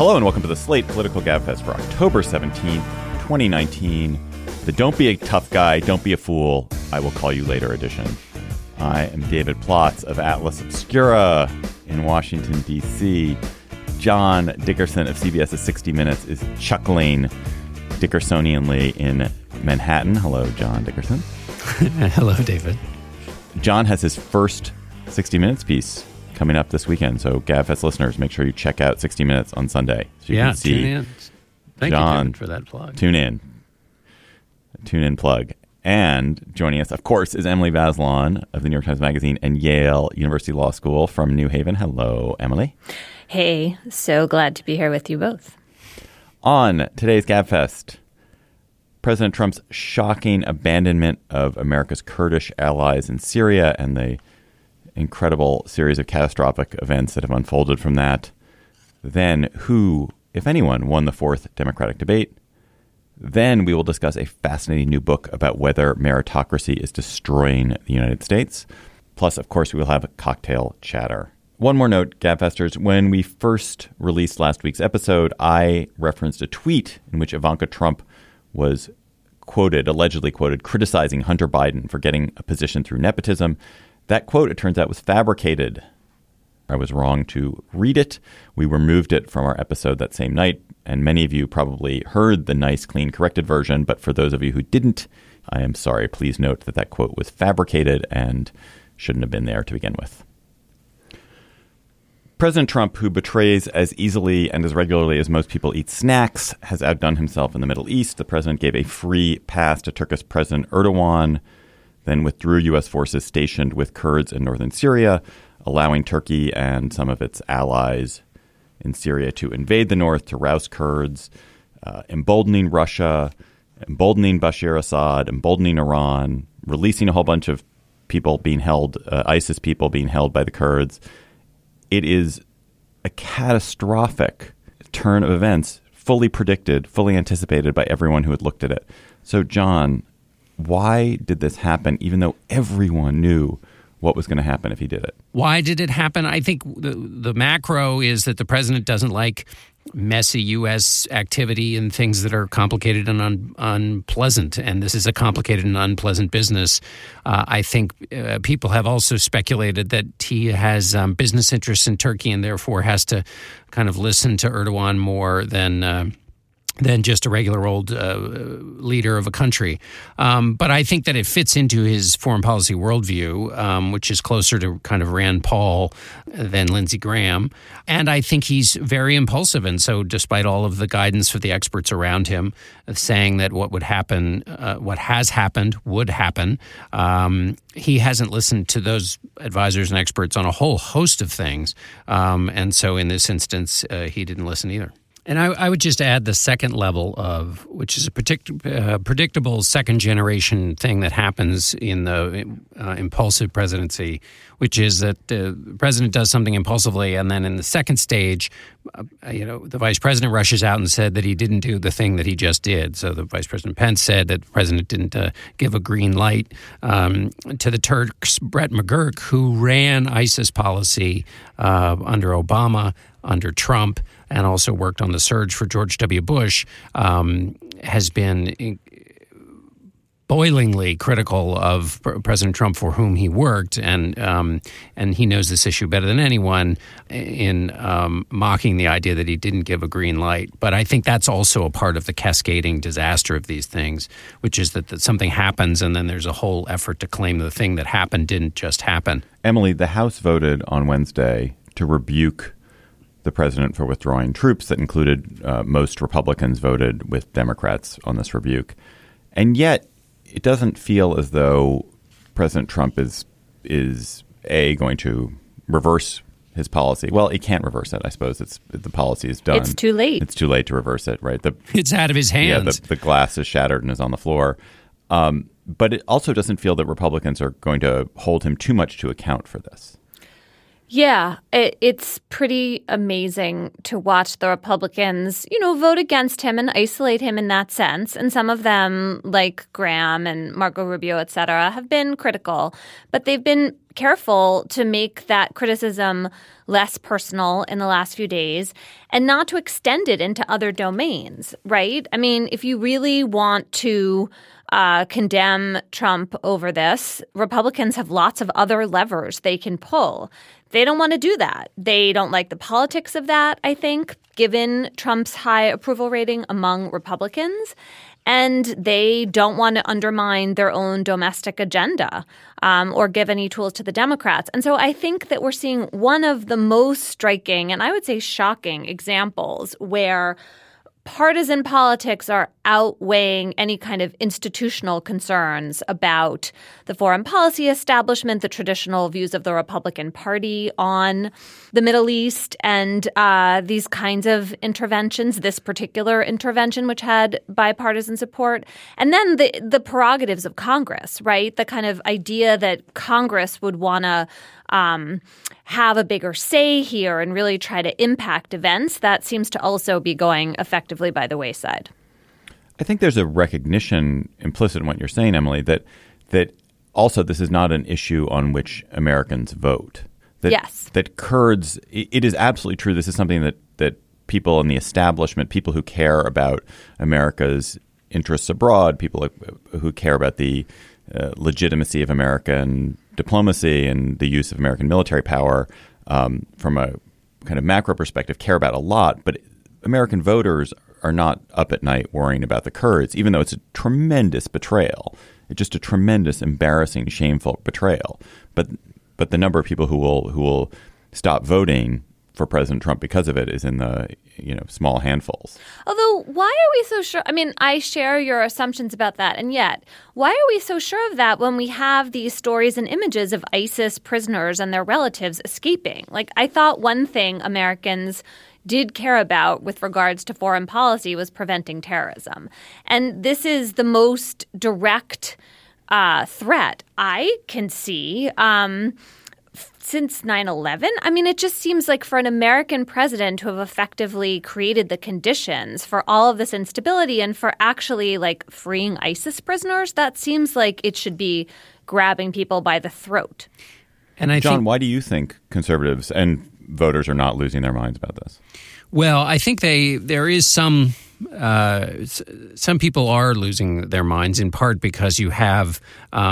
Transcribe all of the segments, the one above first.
Hello and welcome to the Slate Political Gabfest for October 17th, 2019. The Don't Be a Tough Guy, Don't Be a Fool, I Will Call You Later edition. I am David Plotz of Atlas Obscura in Washington, D.C. John Dickerson of CBS's 60 Minutes is chuckling Dickersonianly in Manhattan. Hello, John Dickerson. Hello, David. John has his first 60 Minutes piece coming up this weekend. So Gabfest listeners, make sure you check out 60 Minutes on Sunday. So you can see tune in. Thank John, you, David, for that plug. Tune in plug. And joining us, of course, is Emily Bazelon of the New York Times Magazine and Yale University Law School from New Haven. Hello, Emily. Hey, so glad to be here with you both. On today's Gabfest, President Trump's shocking abandonment of America's Kurdish allies in Syria and the incredible series of catastrophic events that have unfolded from that. Then who, if anyone, won the fourth Democratic debate. Then we will discuss a fascinating new book about whether meritocracy is destroying the United States. Plus, of course, we will have a cocktail chatter. One more note, Gabfesters. When we first released last week's episode, I referenced a tweet in which Ivanka Trump was allegedly quoted, criticizing Hunter Biden for getting a position through nepotism. That quote, it turns out, was fabricated. I was wrong to read it. We removed it from our episode that same night, and many of you probably heard the nice, clean, corrected version. But for those of you who didn't, I am sorry. Please note that that quote was fabricated and shouldn't have been there to begin with. President Trump, who betrays as easily and as regularly as most people eat snacks, has outdone himself in the Middle East. The president gave a free pass to Turkish President Erdogan, then withdrew U.S. forces stationed with Kurds in northern Syria, allowing Turkey and some of its allies in Syria to invade the north, to rouse Kurds, emboldening Russia, emboldening Bashar Assad, emboldening Iran, releasing a whole bunch of people being held, ISIS people being held by the Kurds. It is a catastrophic turn of events, fully predicted, fully anticipated by everyone who had looked at it. So, John, why did this happen, even though everyone knew what was going to happen if he did it? Why did it happen? I think the macro is that the president doesn't like messy U.S. activity and things that are complicated and unpleasant. And this is a complicated and unpleasant business. I think people have also speculated that he has business interests in Turkey and therefore has to kind of listen to Erdogan more than just a regular old leader of a country. But I think that it fits into his foreign policy worldview, which is closer to kind of Rand Paul than Lindsey Graham. And I think he's very impulsive. And so despite all of the guidance for the experts around him saying that what would happen, what has happened would happen, he hasn't listened to those advisors and experts on a whole host of things. And so in this instance, he didn't listen either. And I would just add the second level of, which is a predictable second-generation thing that happens in the impulsive presidency, which is that the president does something impulsively, and then in the second stage, the vice president rushes out and said that he didn't do the thing that he just did. So the Vice President Pence said that the president didn't give a green light to the Turks, Brett McGurk, who ran ISIS policy under Obama, under Trump, and also worked on the surge for George W. Bush, has been boilingly critical of President Trump, for whom he worked, and he knows this issue better than anyone in mocking the idea that he didn't give a green light. But I think that's also a part of the cascading disaster of these things, which is that something happens and then there's a whole effort to claim the thing that happened didn't just happen. Emily, the House voted on Wednesday to rebuke the president for withdrawing troops. That included most Republicans voted with Democrats on this rebuke. And yet it doesn't feel as though President Trump is going to reverse his policy. Well, he can't reverse it. I suppose the policy is done. It's too late. It's too late to reverse it, right? It's out of his hands. Yeah, the glass is shattered and is on the floor. But it also doesn't feel that Republicans are going to hold him too much to account for this. Yeah, it's pretty amazing to watch the Republicans, vote against him and isolate him in that sense. And some of them, like Graham and Marco Rubio, et cetera, have been critical. But they've been careful to make that criticism less personal in the last few days and not to extend it into other domains, right? I mean, if you really want to condemn Trump over this, Republicans have lots of other levers they can pull. They don't want to do that. They don't like the politics of that, I think, given Trump's high approval rating among Republicans. And they don't want to undermine their own domestic agenda or give any tools to the Democrats. And so I think that we're seeing one of the most striking and I would say shocking examples where partisan politics are outweighing any kind of institutional concerns about the foreign policy establishment, the traditional views of the Republican Party on the Middle East, and these kinds of interventions, this particular intervention, which had bipartisan support. And then the prerogatives of Congress, right? The kind of idea that Congress would want to have a bigger say here and really try to impact events, that seems to also be going effectively by the wayside. I think there's a recognition implicit in what you're saying, Emily, that also this is not an issue on which Americans vote. Yes. That Kurds, it is absolutely true. This is something that people in the establishment, people who care about America's interests abroad, people who care about the legitimacy of American diplomacy and the use of American military power from a kind of macro perspective care about a lot. But American voters are not up at night worrying about the Kurds, even though it's a tremendous betrayal. It's just a tremendous, embarrassing, shameful betrayal. But the number of people who will stop voting for President Trump because of it is in the small handfuls. Although, why are we so sure? I mean, I share your assumptions about that. And yet, why are we so sure of that when we have these stories and images of ISIS prisoners and their relatives escaping? Like, I thought one thing Americans did care about with regards to foreign policy was preventing terrorism. And this is the most direct threat I can see since 9/11. I mean, it just seems like for an American president to have effectively created the conditions for all of this instability and for actually like freeing ISIS prisoners, that seems like it should be grabbing people by the throat. And John, why do you think conservatives and voters are not losing their minds about this? Well, I think there is some people are losing their minds in part because you have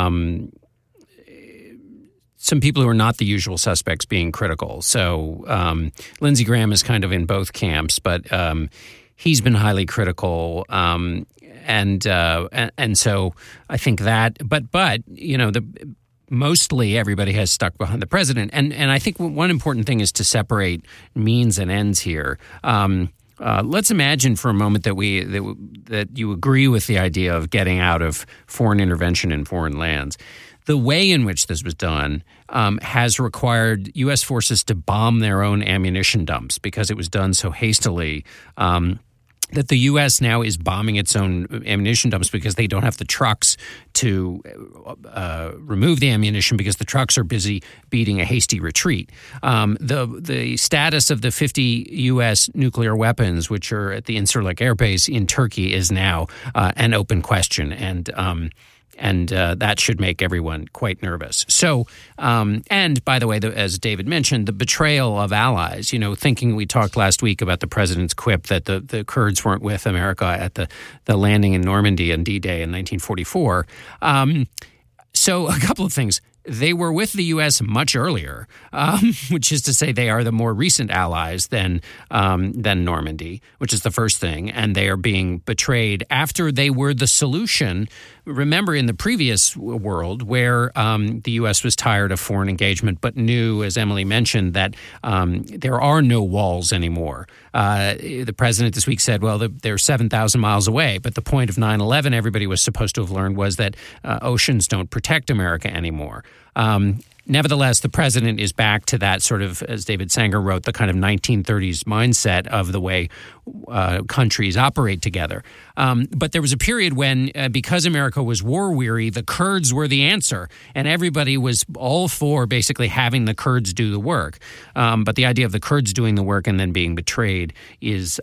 some people who are not the usual suspects being critical. So Lindsey Graham is kind of in both camps, but he's been highly critical, and so I think that. But mostly everybody has stuck behind the president, and I think one important thing is to separate means and ends here. Let's imagine for a moment that you agree with the idea of getting out of foreign intervention in foreign lands. The way in which this was done has required U.S. forces to bomb their own ammunition dumps because it was done so hastily that the U.S. now is bombing its own ammunition dumps because they don't have the trucks to remove the ammunition because the trucks are busy beating a hasty retreat. The status of the 50 U.S. nuclear weapons, which are at the Incirlik Air Base in Turkey, is now an open question, and that should make everyone quite nervous. So, and by the way, as David mentioned, the betrayal of allies, thinking we talked last week about the president's quip that the Kurds weren't with America at the landing in Normandy on D-Day in 1944. So a couple of things. They were with the U.S. much earlier, which is to say they are the more recent allies than Normandy, which is the first thing. And they are being betrayed after they were the solution. Remember, in the previous world where the U.S. was tired of foreign engagement but knew, as Emily mentioned, that there are no walls anymore. The president this week said, well, they're 7,000 miles away. But the point of 9/11, everybody was supposed to have learned, was that oceans don't protect America anymore. Nevertheless, the president is back to that sort of, as David Sanger wrote, the kind of 1930s mindset of the way countries operate together. But there was a period when, because America was war-weary, the Kurds were the answer, and everybody was all for basically having the Kurds do the work. But the idea of the Kurds doing the work and then being betrayed is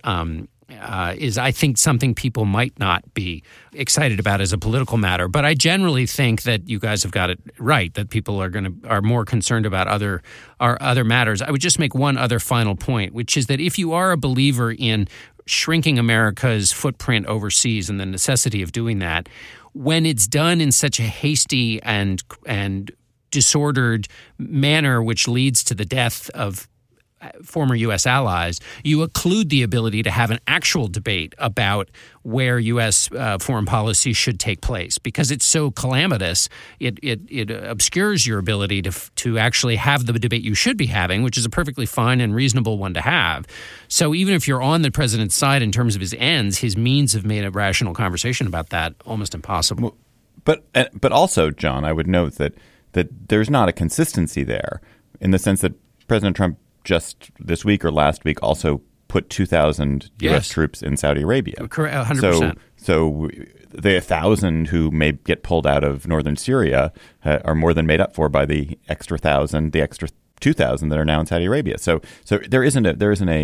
I think something people might not be excited about as a political matter. But I generally think that you guys have got it right, that people are more concerned about other matters. I would just make one other final point, which is that if you are a believer in shrinking America's footprint overseas and the necessity of doing that, when it's done in such a hasty and disordered manner, which leads to the death of former U.S. allies, you occlude the ability to have an actual debate about where U.S. Foreign policy should take place. Because it's so calamitous, it obscures your ability to actually have the debate you should be having, which is a perfectly fine and reasonable one to have. So even if you're on the president's side in terms of his ends, his means have made a rational conversation about that almost impossible. But also, John, I would note that there's not a consistency there in the sense that President Trump just this week or last week also put 2,000 U.S. troops in Saudi Arabia. Correct, 100%. So the 1,000 who may get pulled out of northern Syria are more than made up for by the extra 1,000, the extra 2,000 that are now in Saudi Arabia. So there's not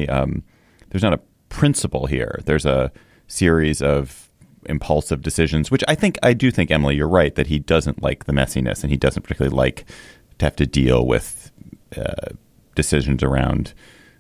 a principle here. There's a series of impulsive decisions, which I do think, Emily, you're right, that he doesn't like the messiness and he doesn't particularly like to have to deal with decisions around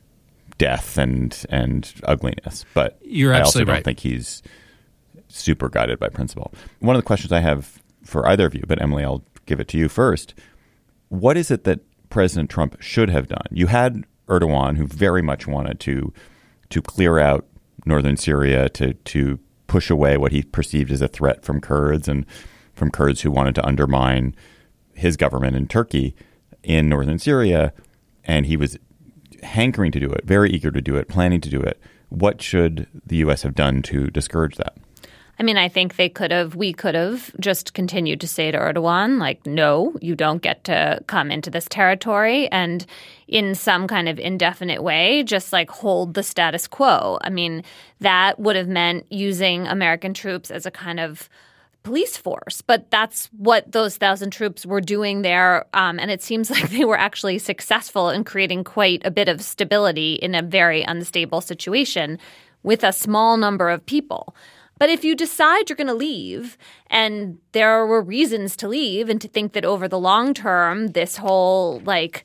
death and ugliness. But you're I also absolutely don't right. think he's super guided by principle. One of the questions I have for either of you, but Emily, I'll give it to you first. What is it that President Trump should have done? You had Erdogan, who very much wanted to clear out northern Syria, to push away what he perceived as a threat from Kurds and from Kurds who wanted to undermine his government in Turkey in northern Syria. And he was hankering to do it, very eager to do it, planning to do it. What should the U.S. have done to discourage that? I mean, I think we could have just continued to say to Erdogan, like, no, you don't get to come into this territory, and in some kind of indefinite way, just like hold the status quo. I mean, that would have meant using American troops as a kind of police force. But that's what those 1,000 troops were doing there. And it seems like they were actually successful in creating quite a bit of stability in a very unstable situation with a small number of people. But if you decide you're going to leave, and there were reasons to leave and to think that over the long term, this whole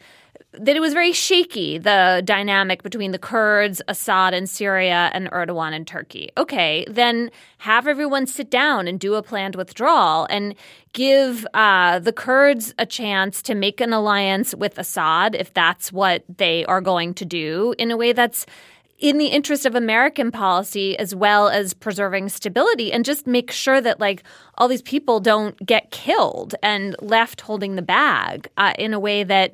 that it was very shaky, the dynamic between the Kurds, Assad in Syria, and Erdogan in Turkey. Okay, then have everyone sit down and do a planned withdrawal and give the Kurds a chance to make an alliance with Assad if that's what they are going to do in a way that's in the interest of American policy as well as preserving stability, and just make sure that all these people don't get killed and left holding the bag in a way that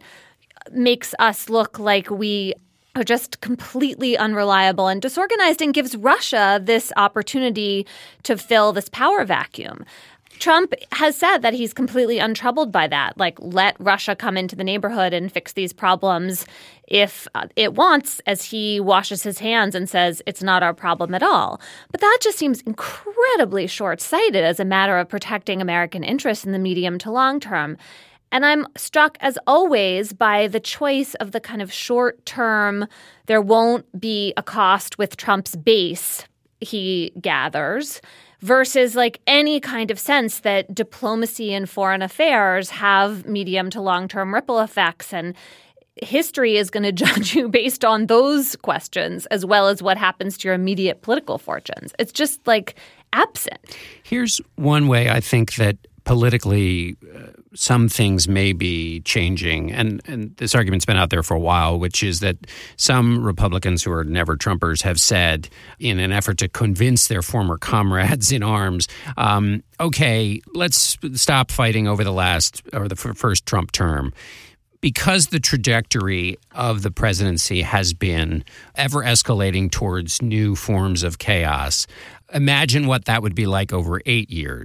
makes us look like we are just completely unreliable and disorganized and gives Russia this opportunity to fill this power vacuum. Trump has said that he's completely untroubled by that. Let Russia come into the neighborhood and fix these problems if it wants, as he washes his hands and says it's not our problem at all. But that just seems incredibly short-sighted as a matter of protecting American interests in the medium to long term. And I'm struck, as always, by the choice of the kind of short-term, there won't be a cost with Trump's base, he gathers, versus any kind of sense that diplomacy and foreign affairs have medium to long-term ripple effects. And history is going to judge you based on those questions as well as what happens to your immediate political fortunes. It's just absent. Here's one way I think that politically some things may be changing, and this argument's been out there for a while, which is that some Republicans who are never Trumpers have said, in an effort to convince their former comrades in arms, okay, let's stop fighting over the first Trump term. Because the trajectory of the presidency has been ever escalating towards new forms of chaos, imagine what that would be like over 8 years.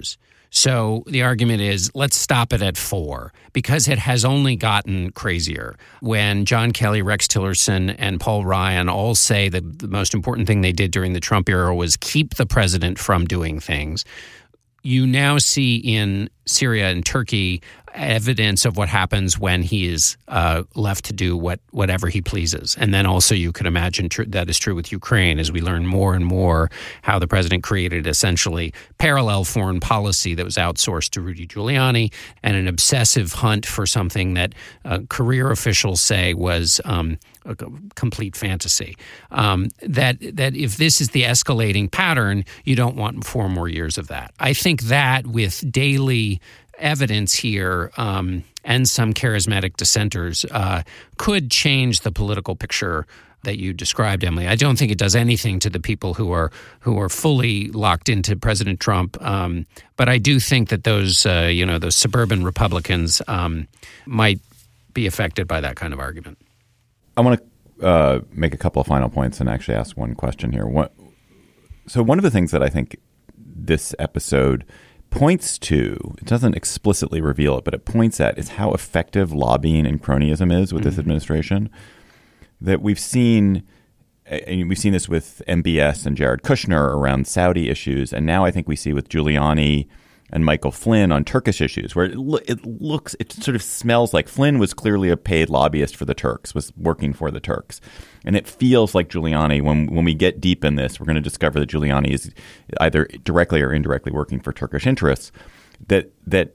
So the argument is, let's stop it at 4, because it has only gotten crazier. When John Kelly, Rex Tillerson, and Paul Ryan all say that the most important thing they did during the Trump era was keep the president from doing things, you now see in Syria and Turkey evidence of what happens when he is left to do whatever he pleases. And then also you could imagine that is true with Ukraine as we learn more and more how the president created essentially parallel foreign policy that was outsourced to Rudy Giuliani and an obsessive hunt for something that career officials say was a complete fantasy. That if this is the escalating pattern, you don't want 4 more years of that. I think that with daily evidence here and some charismatic dissenters could change the political picture that you described, Emily. I don't think it does anything to the people who are fully locked into President Trump, but I do think that those suburban Republicans might be affected by that kind of argument. I want to make a couple of final points and actually ask one question here. So one of the things that I think this episode points to, it doesn't explicitly reveal it, but it points at, is how effective lobbying and cronyism is with this administration. That we've seen this with MBS and Jared Kushner around Saudi issues, and now I think we see with Giuliani and Michael Flynn on Turkish issues, where it sort of smells like Flynn was clearly a paid lobbyist for the Turks, was working for the Turks. And it feels like Giuliani, when we get deep in this, we're going to discover that Giuliani is either directly or indirectly working for Turkish interests. That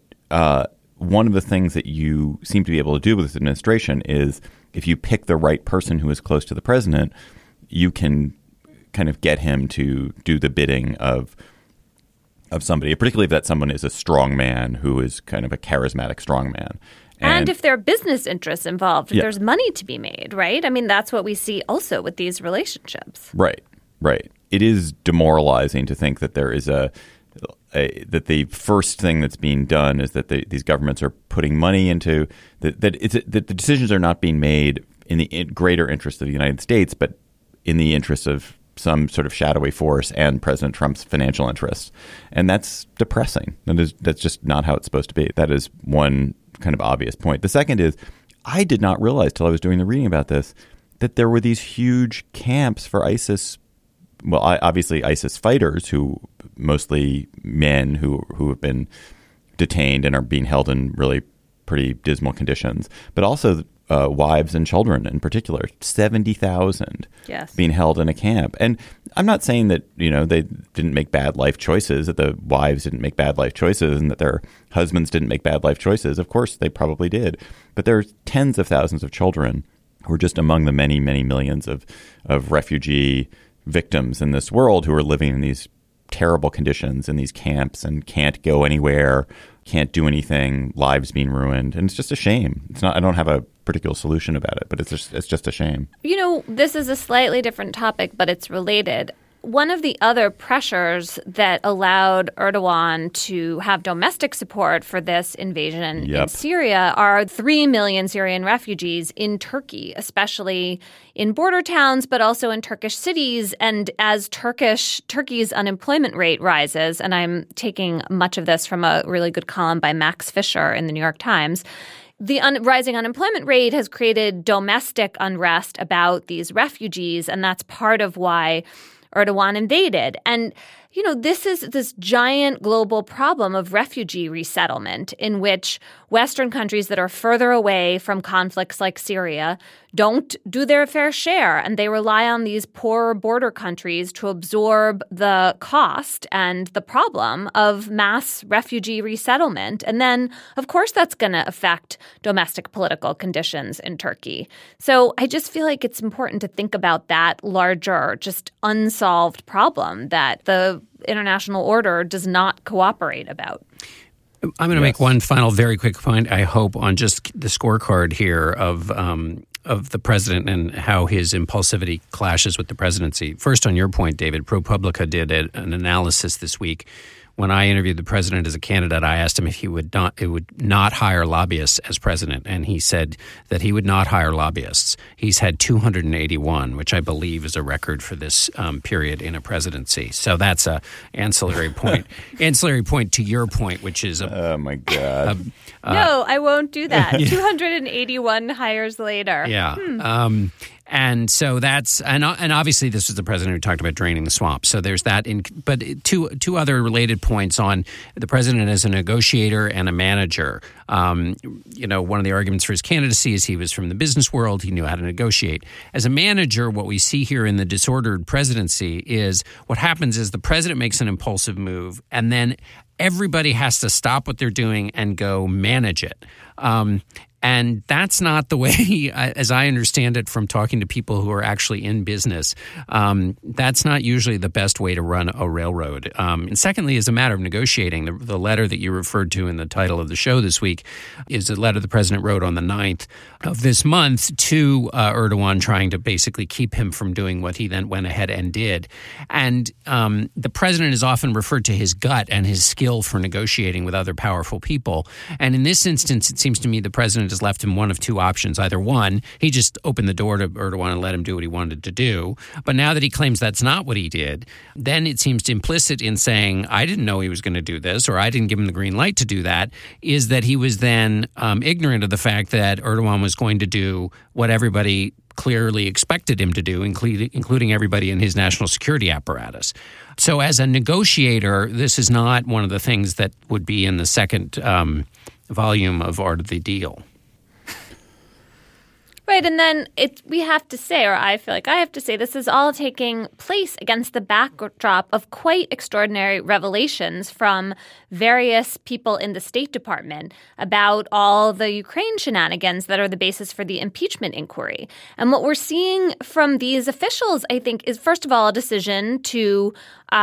one of the things that you seem to be able to do with this administration is if you pick the right person who is close to the president, you can kind of get him to do the bidding of somebody, particularly if that someone is a strong man who is kind of a charismatic strong man. And if there are business interests involved, if there's money to be made, right? I mean, that's what we see also with these relationships. Right. It is demoralizing to think that there is that the first thing that's being done is that these governments are putting money into that the decisions are not being made in the greater interest of the United States, but in the interest of some sort of shadowy force and President Trump's financial interests. And that's depressing. That's just not how it's supposed to be. That is one kind of obvious point. The second is, I did not realize till I was doing the reading about this that there were these huge camps for ISIS. Well, obviously ISIS fighters, who mostly men who have been detained and are being held in really pretty dismal conditions, but also wives and children in particular, 70,000 being held in a camp. And I'm not saying that, they didn't make bad life choices, that the wives didn't make bad life choices and that their husbands didn't make bad life choices. Of course, they probably did. But there are tens of thousands of children who are just among the many, many millions of refugee victims in this world who are living in these terrible conditions in these camps and can't go anywhere, can't do anything, lives being ruined. And it's just a shame. I don't have a particular solution about it, but it's just a shame. This is a slightly different topic, but it's related. One of the other pressures that allowed Erdogan to have domestic support for this invasion in Syria are 3 million Syrian refugees in Turkey, especially in border towns, but also in Turkish cities. And as Turkey's unemployment rate rises, and I'm taking much of this from a really good column by Max Fisher in the New York Times, the rising unemployment rate has created domestic unrest about these refugees, and that's part of why Erdogan invaded. And, this is this giant global problem of refugee resettlement in which Western countries that are further away from conflicts like Syria don't do their fair share. And they rely on these poorer border countries to absorb the cost and the problem of mass refugee resettlement. And then, of course, that's going to affect domestic political conditions in Turkey. So I just feel like it's important to think about that larger, just unsolved problem that the international order does not cooperate about. I'm going to make one final very quick point, I hope, on just the scorecard here of the president and how his impulsivity clashes with the presidency. First, on your point, David, ProPublica did an analysis this week when I interviewed the president as a candidate, I asked him if he would not hire lobbyists as president, and he said that he would not hire lobbyists. He's had 281, which I believe is a record for this period in a presidency. So that's a ancillary point. Ancillary point to your point, which is oh my God. No, I won't do that. 281 hires later. Yeah. And so that's and obviously this was the president who talked about draining the swamp. So there's that. But two other related points on the president as a negotiator and a manager. One of the arguments for his candidacy is he was from the business world. He knew how to negotiate. As a manager, what we see here in the disordered presidency is what happens is the president makes an impulsive move, and then everybody has to stop what they're doing and go manage it. And that's not the way, as I understand it from talking to people who are actually in business, that's not usually the best way to run a railroad. And secondly, as a matter of negotiating, the letter that you referred to in the title of the show this week is a letter the president wrote on the 9th of this month to Erdogan, trying to basically keep him from doing what he then went ahead and did. And the president is often referred to his gut and his skill for negotiating with other powerful people. And in this instance, it seems to me the president has left him one of two options. Either one, he just opened the door to Erdogan and let him do what he wanted to do. But now that he claims that's not what he did, then it seems implicit in saying, I didn't know he was going to do this, or I didn't give him the green light to do that, is that he was then ignorant of the fact that Erdogan was going to do what everybody clearly expected him to do, including everybody in his national security apparatus. So as a negotiator, this is not one of the things that would be in the second volume of Art of the Deal. Right, and then we have to say, or I feel like I have to say, this is all taking place against the backdrop of quite extraordinary revelations from various people in the State Department about all the Ukraine shenanigans that are the basis for the impeachment inquiry. And what we're seeing from these officials, I think, is first of all a decision to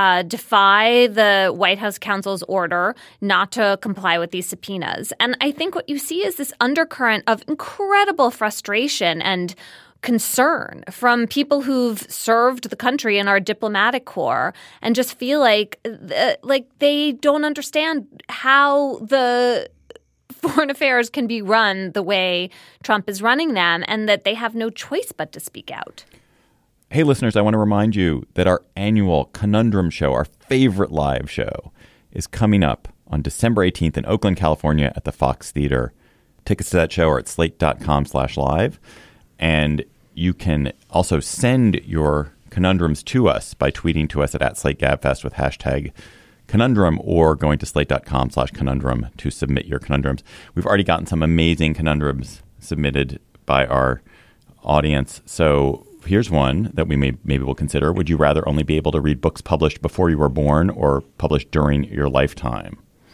defy the White House counsel's order not to comply with these subpoenas. And I think what you see is this undercurrent of incredible frustration and concern from people who've served the country in our diplomatic corps and just feel like they don't understand how the foreign affairs can be run the way Trump is running them, and that they have no choice but to speak out. Hey, listeners, I want to remind you that our annual Conundrum Show, our favorite live show, is coming up on December 18th in Oakland, California at the Fox Theater. Tickets to that show are at slate.com/live. And you can also send your conundrums to us by tweeting to us at @SlateGabFest with hashtag conundrum, or going to slate.com/conundrum to submit your conundrums. We've already gotten some amazing conundrums submitted by our audience. So here's one that we maybe will consider. Would you rather only be able to read books published before you were born or published during your lifetime?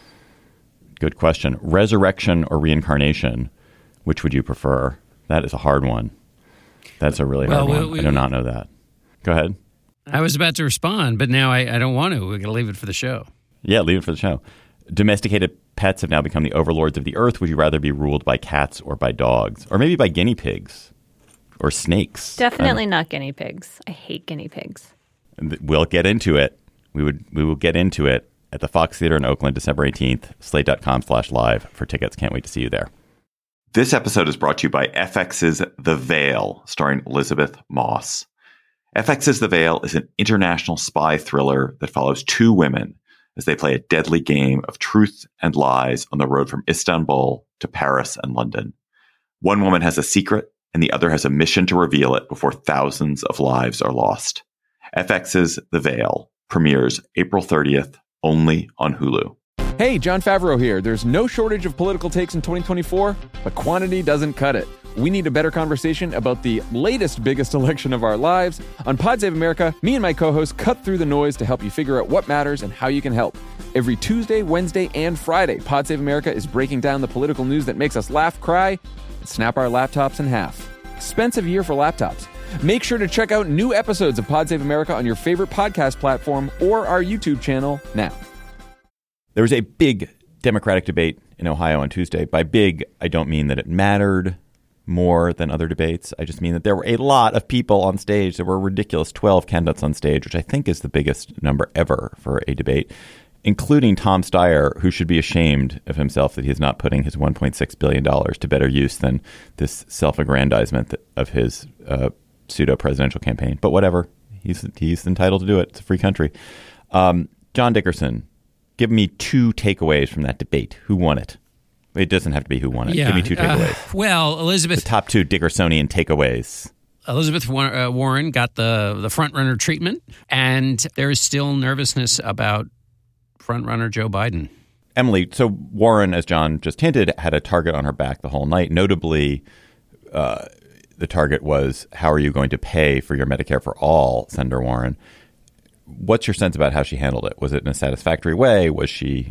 Good question. Resurrection or reincarnation, which would you prefer? That is a hard one. That's a really hard one. I do not know that. Go ahead. I was about to respond, but now I don't want to. We're going to leave it for the show. Yeah, leave it for the show. Domesticated pets have now become the overlords of the earth. Would you rather be ruled by cats or by dogs? Or maybe by guinea pigs or snakes? Definitely not guinea pigs. I hate guinea pigs. We'll get into it. We will get into it at the Fox Theater in Oakland, December 18th. Slate.com/live for tickets. Can't wait to see you there. This episode is brought to you by FX's The Veil, starring Elizabeth Moss. FX's The Veil is an international spy thriller that follows two women as they play a deadly game of truth and lies on the road from Istanbul to Paris and London. One woman has a secret, and the other has a mission to reveal it before thousands of lives are lost. FX's The Veil premieres April 30th, only on Hulu. Hey, Jon Favreau here. There's no shortage of political takes in 2024, but quantity doesn't cut it. We need a better conversation about the latest, biggest election of our lives. On Pod Save America, me and my co-hosts cut through the noise to help you figure out what matters and how you can help. Every Tuesday, Wednesday, and Friday, Pod Save America is breaking down the political news that makes us laugh, cry, and snap our laptops in half. Expensive year for laptops. Make sure to check out new episodes of Pod Save America on your favorite podcast platform or our YouTube channel now. There was a big Democratic debate in Ohio on Tuesday. By big, I don't mean that it mattered more than other debates. I just mean that there were a lot of people on stage. There were ridiculous 12 candidates on stage, which I think is the biggest number ever for a debate. including Tom Steyer, who should be ashamed of himself that he is not putting his $1.6 billion to better use than this self-aggrandizement of his pseudo-presidential campaign. But whatever. He's entitled to do it. It's a free country. John Dickerson, give me 2 takeaways from that debate. Who won it? It doesn't have to be who won it. Yeah, give me 2 takeaways. Well, Elizabeth... The top 2 Dickersonian takeaways. Elizabeth Warren got the front-runner treatment, and there is still nervousness about front-runner Joe Biden. Emily, so Warren, as John just hinted, had a target on her back the whole night. Notably, the target was, how are you going to pay for your Medicare for all, Senator Warren? What's your sense about how she handled it? Was it in a satisfactory way? Was she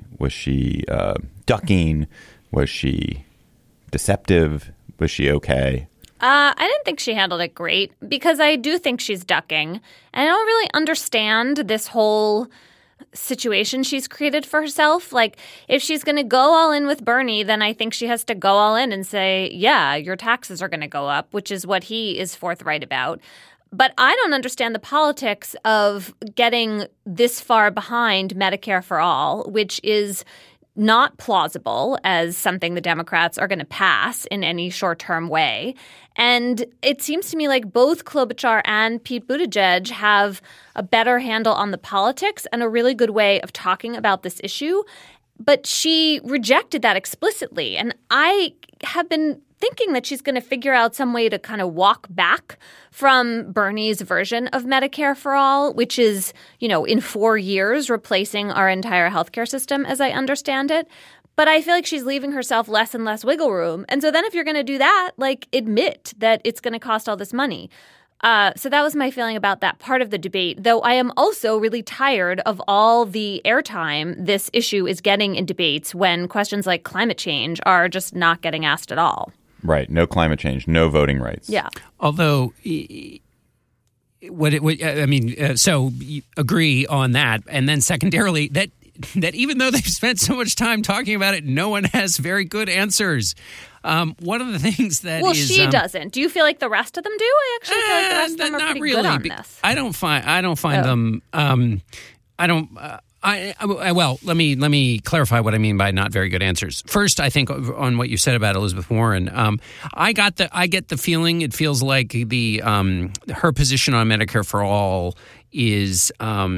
ducking? Was she deceptive? Was she okay? I didn't think she handled it great because I do think she's ducking. And I don't really understand this whole situation she's created for herself. Like, if she's going to go all in with Bernie, then I think she has to go all in and say, yeah, your taxes are going to go up, which is what he is forthright about. But I don't understand the politics of getting this far behind Medicare for all, which is not plausible as something the Democrats are going to pass in any short-term way. And it seems to me like both Klobuchar and Pete Buttigieg have a better handle on the politics and a really good way of talking about this issue. But she rejected that explicitly. And I have been thinking that she's going to figure out some way to kind of walk back from Bernie's version of Medicare for all, which is, in 4 years replacing our entire healthcare system as I understand it. But I feel like she's leaving herself less and less wiggle room. And so then if you're going to do that, admit that it's going to cost all this money. So that was my feeling about that part of the debate, though I am also really tired of all the airtime this issue is getting in debates when questions like climate change are just not getting asked at all. Right. No climate change, no voting rights. Yeah. Although, so you agree on that. And then secondarily, that even though they've spent so much time talking about it, no one has very good answers. One of the things that she doesn't. Do you feel like the rest of them do? I actually feel like the rest of them are pretty good on this. I don't find them. Well, let me clarify what I mean by not very good answers. First, I think on what you said about Elizabeth Warren, I get the feeling it feels like her position on Medicare for all is.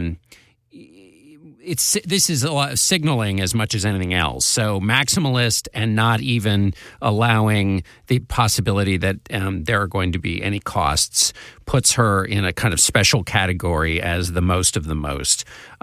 This is a lot of signaling as much as anything else. So maximalist and not even allowing the possibility that there are going to be any costs puts her in a kind of special category as the most of the most.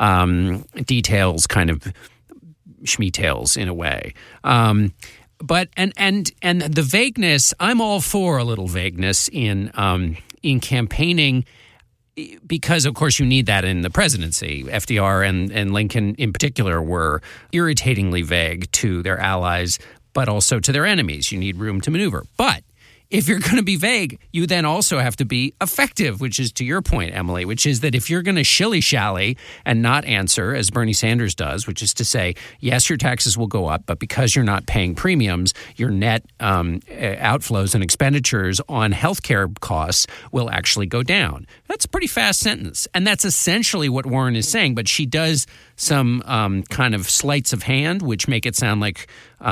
Details kind of schmeetails in a way. But the vagueness, I'm all for a little vagueness in campaigning. Because, of course, you need that in the presidency. FDR and Lincoln in particular were irritatingly vague to their allies, but also to their enemies. You need room to maneuver. But if you're going to be vague, you then also have to be effective, which is to your point, Emily, which is that if you're going to shilly-shally and not answer, as Bernie Sanders does, which is to say, yes, your taxes will go up, but because you're not paying premiums, your net outflows and expenditures on healthcare costs will actually go down. That's a pretty fast sentence. And that's essentially what Warren is saying, but she does some kind of sleights of hand, which make it sound like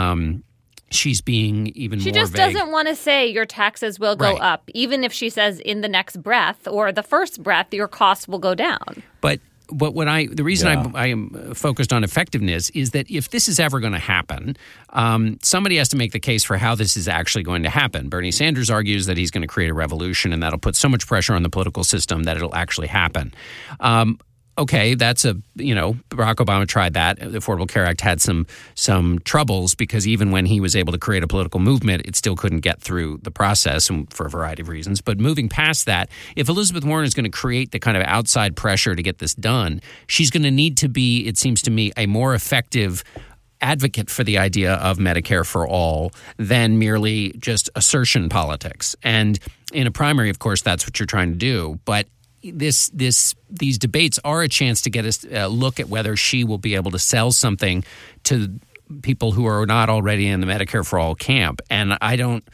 she's being even more vague. She just doesn't want to say your taxes will go up, even if she says in the next breath or the first breath, your costs will go down. But the reason I am focused on effectiveness is that if this is ever going to happen, somebody has to make the case for how this is actually going to happen. Bernie Sanders argues that he's going to create a revolution and that'll put so much pressure on the political system that it'll actually happen. Okay, that's Barack Obama tried that. The Affordable Care Act had some troubles because even when he was able to create a political movement, it still couldn't get through the process for a variety of reasons. But moving past that, if Elizabeth Warren is going to create the kind of outside pressure to get this done, she's going to need to be, it seems to me, a more effective advocate for the idea of Medicare for all than merely just assertion politics. And in a primary, of course, that's what you're trying to do. But these debates are a chance to get us a look at whether she will be able to sell something to people who are not already in the Medicare for all camp. And I don't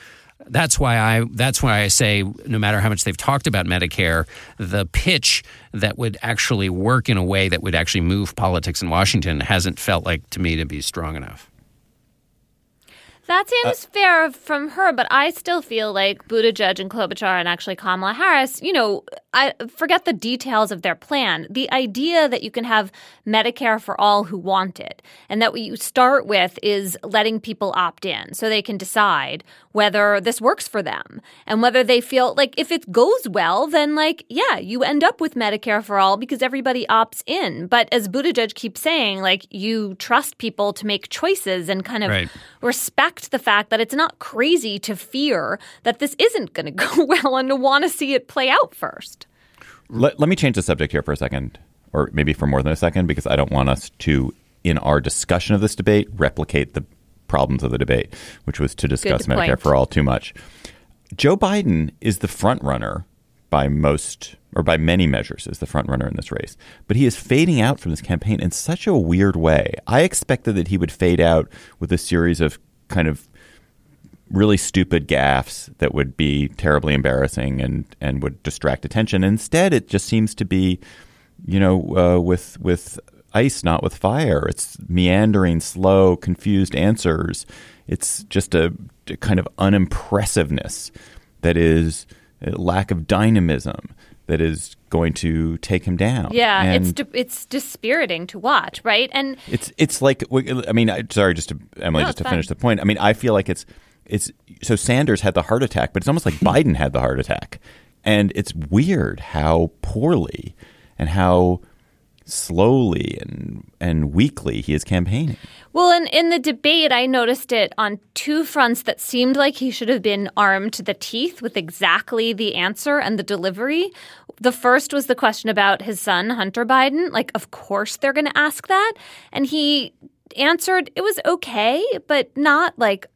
That's why I say no matter how much they've talked about Medicare, the pitch that would actually work in a way that would actually move politics in Washington hasn't felt like to me to be strong enough. That seems fair from her, but I still feel like Buttigieg and Klobuchar and actually Kamala Harris, I forget the details of their plan. The idea that you can have Medicare for all who want it and that what you start with is letting people opt in so they can decide whether this works for them and whether they feel like if it goes well, then you end up with Medicare for all because everybody opts in. But as Buttigieg keeps saying, you trust people to make choices and kind of respect the fact that it's not crazy to fear that this isn't going to go well and to want to see it play out first. Let me change the subject here for a second, or maybe for more than a second, because I don't want us to, in our discussion of this debate, replicate the problems of the debate, which was to discuss Medicare for all too much. Joe Biden is the front runner by many measures, is the front runner in this race. But he is fading out from this campaign in such a weird way. I expected that he would fade out with a series of kind of really stupid gaffes that would be terribly embarrassing and would distract attention. Instead, it just seems to be, with ice, not with fire. It's meandering, slow, confused answers. It's just a kind of unimpressiveness that is a lack of dynamism that is going to take him down. Yeah, and it's dispiriting to watch, right? And it's like, I mean, sorry, just to Emily, just to finish the point. I mean, I feel like it's so Sanders had the heart attack, but it's almost like Biden had the heart attack. And it's weird how poorly and how slowly and weakly he is campaigning. Well, in the debate, I noticed it on two fronts that seemed like he should have been armed to the teeth with exactly the answer and the delivery. The first was the question about his son, Hunter Biden. Of course they're going to ask that. And he answered it was okay, but not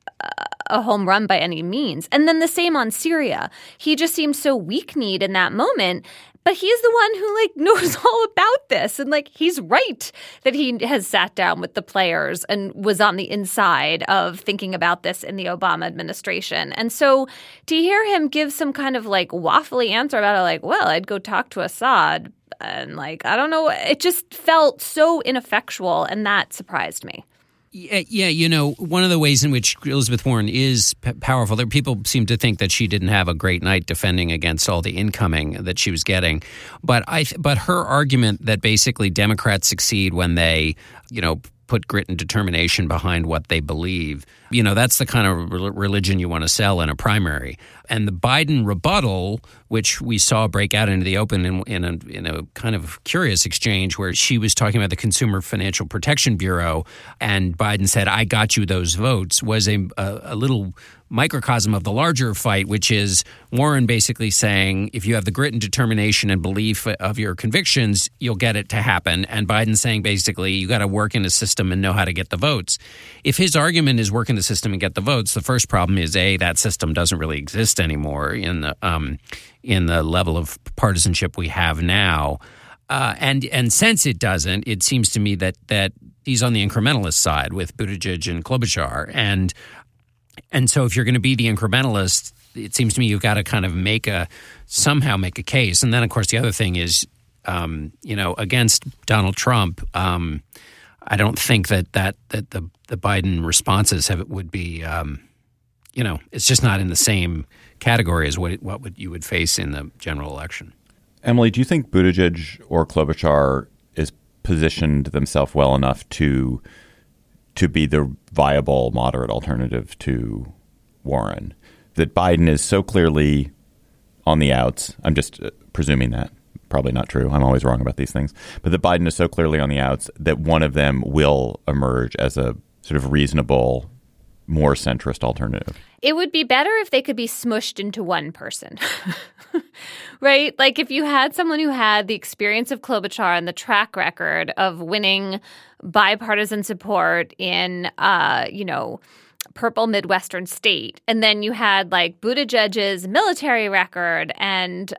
a home run by any means. And then the same on Syria. He just seemed so weak-kneed in that moment. But he's the one who knows all about this. And he's right that he has sat down with the players and was on the inside of thinking about this in the Obama administration. And so to hear him give some kind of waffly answer about it, well, I'd go talk to Assad. And I don't know, it just felt so ineffectual. And that surprised me. Yeah, one of the ways in which Elizabeth Warren is powerful, there people seem to think that she didn't have a great night defending against all the incoming that she was getting. But her argument that basically Democrats succeed when they, put grit and determination behind what they believe, that's the kind of religion you want to sell in a primary. And the Biden rebuttal, which we saw break out into the open in a kind of curious exchange where she was talking about the Consumer Financial Protection Bureau and Biden said, I got you those votes, was a little microcosm of the larger fight, which is Warren basically saying, if you have the grit and determination and belief of your convictions, you'll get it to happen. And Biden saying basically, you got to work in a system and know how to get the votes. If his argument is work in the system and get the votes, the first problem is, that system doesn't really exist anymore in the level of partisanship we have now. And since it doesn't, it seems to me that he's on the incrementalist side with Buttigieg and Klobuchar. And so if you're going to be the incrementalist, it seems to me you've got to kind of somehow make a case. And then, of course, the other thing is, against Donald Trump, I don't think that the Biden responses would be, it's just not in the same category as what you would face in the general election. Emily, do you think Buttigieg or Klobuchar is positioned themselves well enough to be the viable moderate alternative to Warren? That Biden is so clearly on the outs. I'm just presuming that. Probably not true. I'm always wrong about these things. But that Biden is so clearly on the outs that one of them will emerge as a sort of reasonable, more centrist alternative. It would be better if they could be smushed into one person, right? If you had someone who had the experience of Klobuchar and the track record of winning bipartisan support in, purple Midwestern state. And then you had Buttigieg's military record and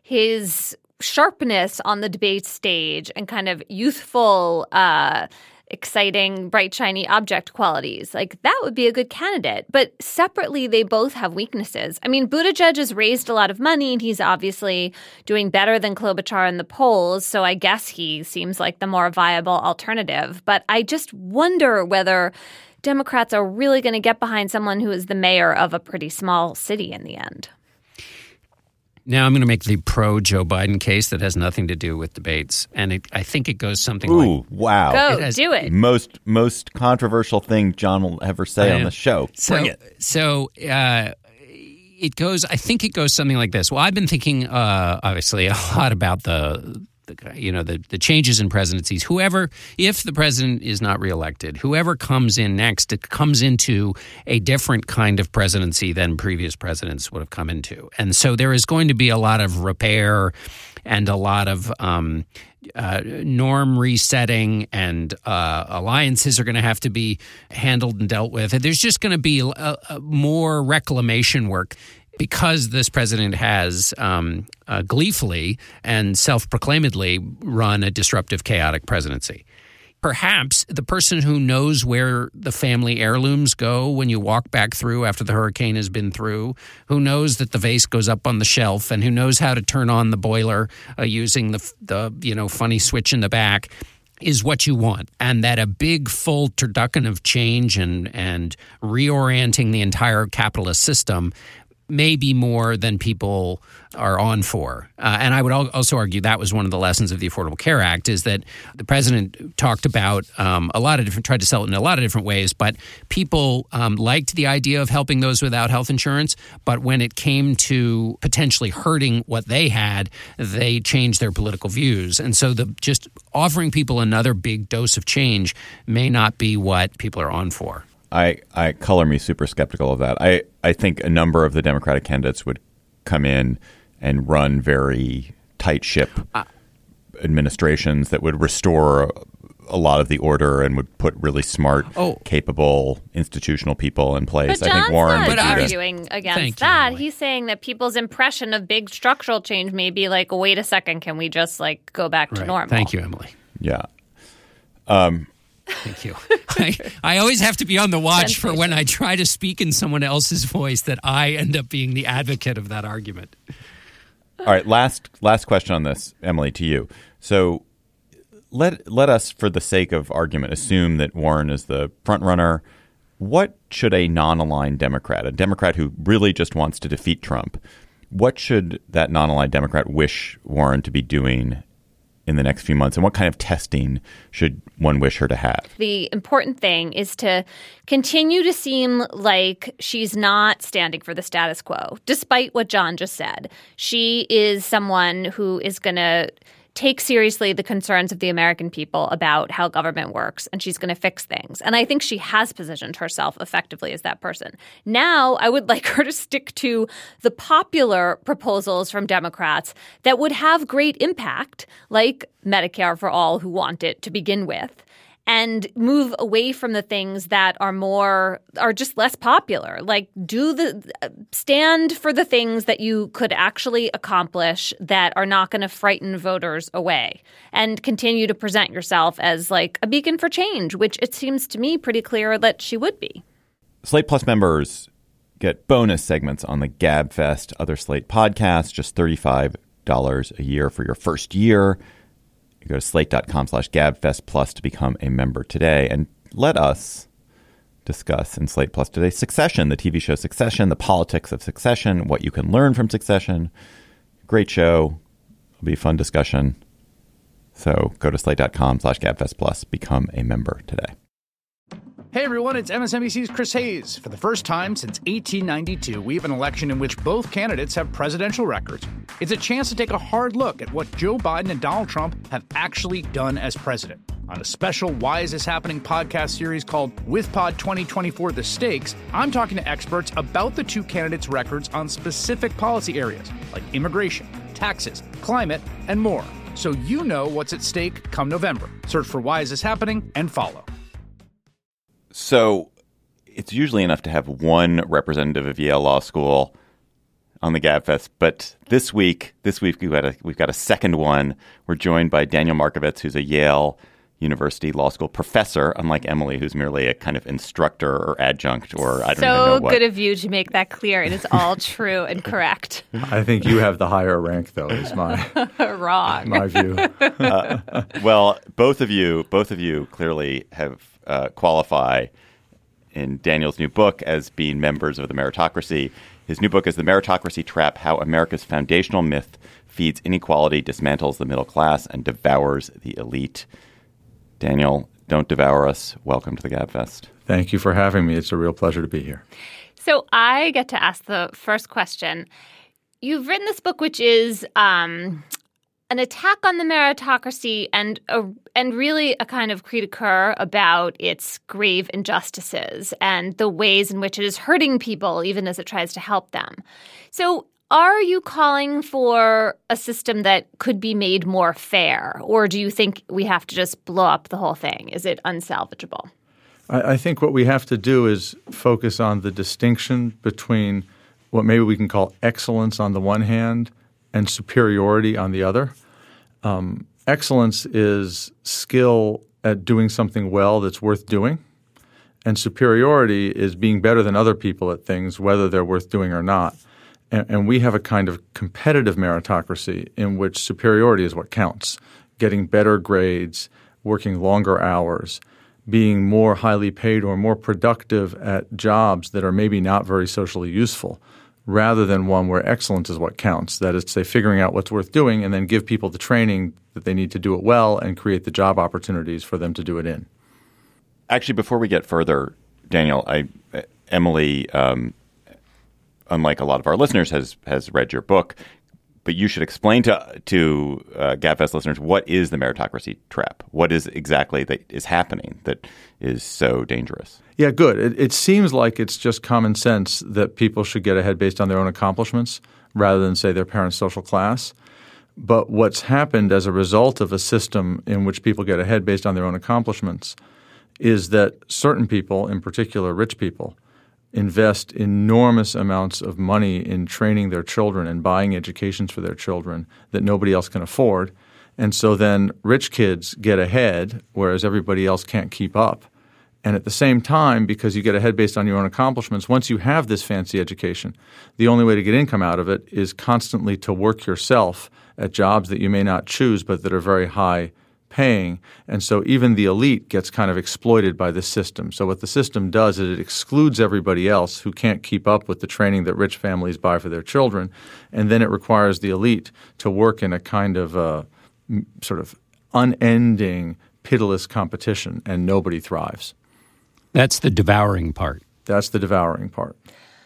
his sharpness on the debate stage and kind of youthful exciting, bright, shiny object qualities. Like, that would be a good candidate. But separately, they both have weaknesses. I mean, Buttigieg has raised a lot of money, and he's obviously doing better than Klobuchar in the polls. So I guess he seems like the more viable alternative. But I just wonder whether Democrats are really going to get behind someone who is the mayor of a pretty small city in the end. Now I'm going to make the pro-Joe Biden case that has nothing to do with debates. And I think it goes something like... Ooh, wow. Go, do it. Most controversial thing John will ever say on the show. Bring it. So it goes, I think it goes something like this. Well, I've been thinking, obviously, a lot about the changes in presidencies. If the president is not reelected, whoever comes in next, it comes into a different kind of presidency than previous presidents would have come into. And so there is going to be a lot of repair and a lot of norm resetting, and alliances are going to have to be handled and dealt with. And there's just going to be more reclamation work, because this president has gleefully and self-proclaimedly run a disruptive, chaotic presidency. Perhaps the person who knows where the family heirlooms go when you walk back through after the hurricane has been through, who knows that the vase goes up on the shelf, and who knows how to turn on the boiler using the funny switch in the back, is what you want. And that a big, full turducken of change and reorienting the entire capitalist system may be more than people are on for. And I would also argue that was one of the lessons of the Affordable Care Act, is that the president talked about tried to sell it in a lot of different ways, but people liked the idea of helping those without health insurance. But when it came to potentially hurting what they had, they changed their political views. And so just offering people another big dose of change may not be what people are on for. I color me super skeptical of that. I think a number of the Democratic candidates would come in and run very tight ship administrations that would restore a lot of the order and would put really smart, capable institutional people in place. But I think Warren would not arguing against that. You, he's saying that people's impression of big structural change may be like, wait a second, can we just go back to normal? Thank you, Emily. Yeah. Thank you. I always have to be on the watch for when I try to speak in someone else's voice that I end up being the advocate of that argument. All right, last question on this, Emily, to you. So let us, for the sake of argument, assume that Warren is the front runner. What should a non-aligned Democrat, a Democrat who really just wants to defeat Trump, what should that non-aligned Democrat wish Warren to be doing in the next few months, and what kind of testing should one wish her to have? The important thing is to continue to seem like she's not standing for the status quo, despite what John just said. She is someone who is going to take seriously the concerns of the American people about how government works, and she's going to fix things. And I think she has positioned herself effectively as that person. Now, I would like her to stick to the popular proposals from Democrats that would have great impact, like Medicare for all who want it to begin with, and move away from the things that are just less popular. Like, stand for the things that you could actually accomplish that are not going to frighten voters away, and continue to present yourself as a beacon for change, which it seems to me pretty clear that she would be. Slate Plus members get bonus segments on the GabFest, other Slate podcasts, just $35 a year for your first year. You go to slate.com/GabFest Plus to become a member today. And let us discuss in Slate Plus today Succession, the TV show Succession, the politics of Succession, what you can learn from Succession. Great show. It'll be a fun discussion. So go to slate.com/GabFest Plus, become a member today. Hey everyone, it's MSNBC's Chris Hayes. For the first time since 1892, we have an election in which both candidates have presidential records. It's a chance to take a hard look at what Joe Biden and Donald Trump have actually done as president. On a special Why Is This Happening podcast series called With Pod 2024 The Stakes, I'm talking to experts about the two candidates' records on specific policy areas like immigration, taxes, climate, and more. So you know what's at stake come November. Search for Why Is This Happening and follow. So it's usually enough to have one representative of Yale Law School on the GabFest, but this week we've got a second one. We're joined by Daniel Markovits, who's a Yale University Law School professor, unlike Emily, who's merely a kind of instructor or adjunct or I don't even know what. So good of you to make that clear. It is all true and correct. I think you have the higher rank, though, is my view. Well, both of you clearly have qualify in Daniel's new book as being members of the meritocracy. His new book is The Meritocracy Trap: How America's Foundational Myth Feeds Inequality, Dismantles the Middle Class, and Devours the Elite. Daniel, don't devour us. Welcome to the GabFest. Thank you for having me. It's a real pleasure to be here. So I get to ask the first question. You've written this book, which is an attack on the meritocracy and really a kind of cri de coeur about its grave injustices and the ways in which it is hurting people, even as it tries to help them. So are you calling for a system that could be made more fair, or do you think we have to just blow up the whole thing? Is it unsalvageable? I think what we have to do is focus on the distinction between what maybe we can call excellence on the one hand and superiority on the other. Excellence is skill at doing something well that's worth doing, and superiority is being better than other people at things, whether they're worth doing or not. And we have a kind of competitive meritocracy in which superiority is what counts. Getting better grades, working longer hours, being more highly paid or more productive at jobs that are maybe not very socially useful, rather than one where excellence is what counts. That is to say, figuring out what's worth doing and then give people the training that they need to do it well and create the job opportunities for them to do it in. Actually, before we get further, Daniel, Emily, unlike a lot of our listeners, has read your book, but you should explain to GabFest listeners, what is the meritocracy trap? What is exactly that is happening that is so dangerous? Yeah, good. It seems like it's just common sense that people should get ahead based on their own accomplishments rather than, say, their parents' social class. But what's happened as a result of a system in which people get ahead based on their own accomplishments is that certain people, in particular rich people, invest enormous amounts of money in training their children and buying educations for their children that nobody else can afford. And so then rich kids get ahead, whereas everybody else can't keep up. And at the same time, because you get ahead based on your own accomplishments, once you have this fancy education, the only way to get income out of it is constantly to work yourself at jobs that you may not choose but that are very high paying. And so even the elite gets kind of exploited by this system. So what the system does is it excludes everybody else who can't keep up with the training that rich families buy for their children. And then it requires the elite to work in a kind of sort of unending, pitiless competition, and nobody thrives. That's the devouring part. That's the devouring part.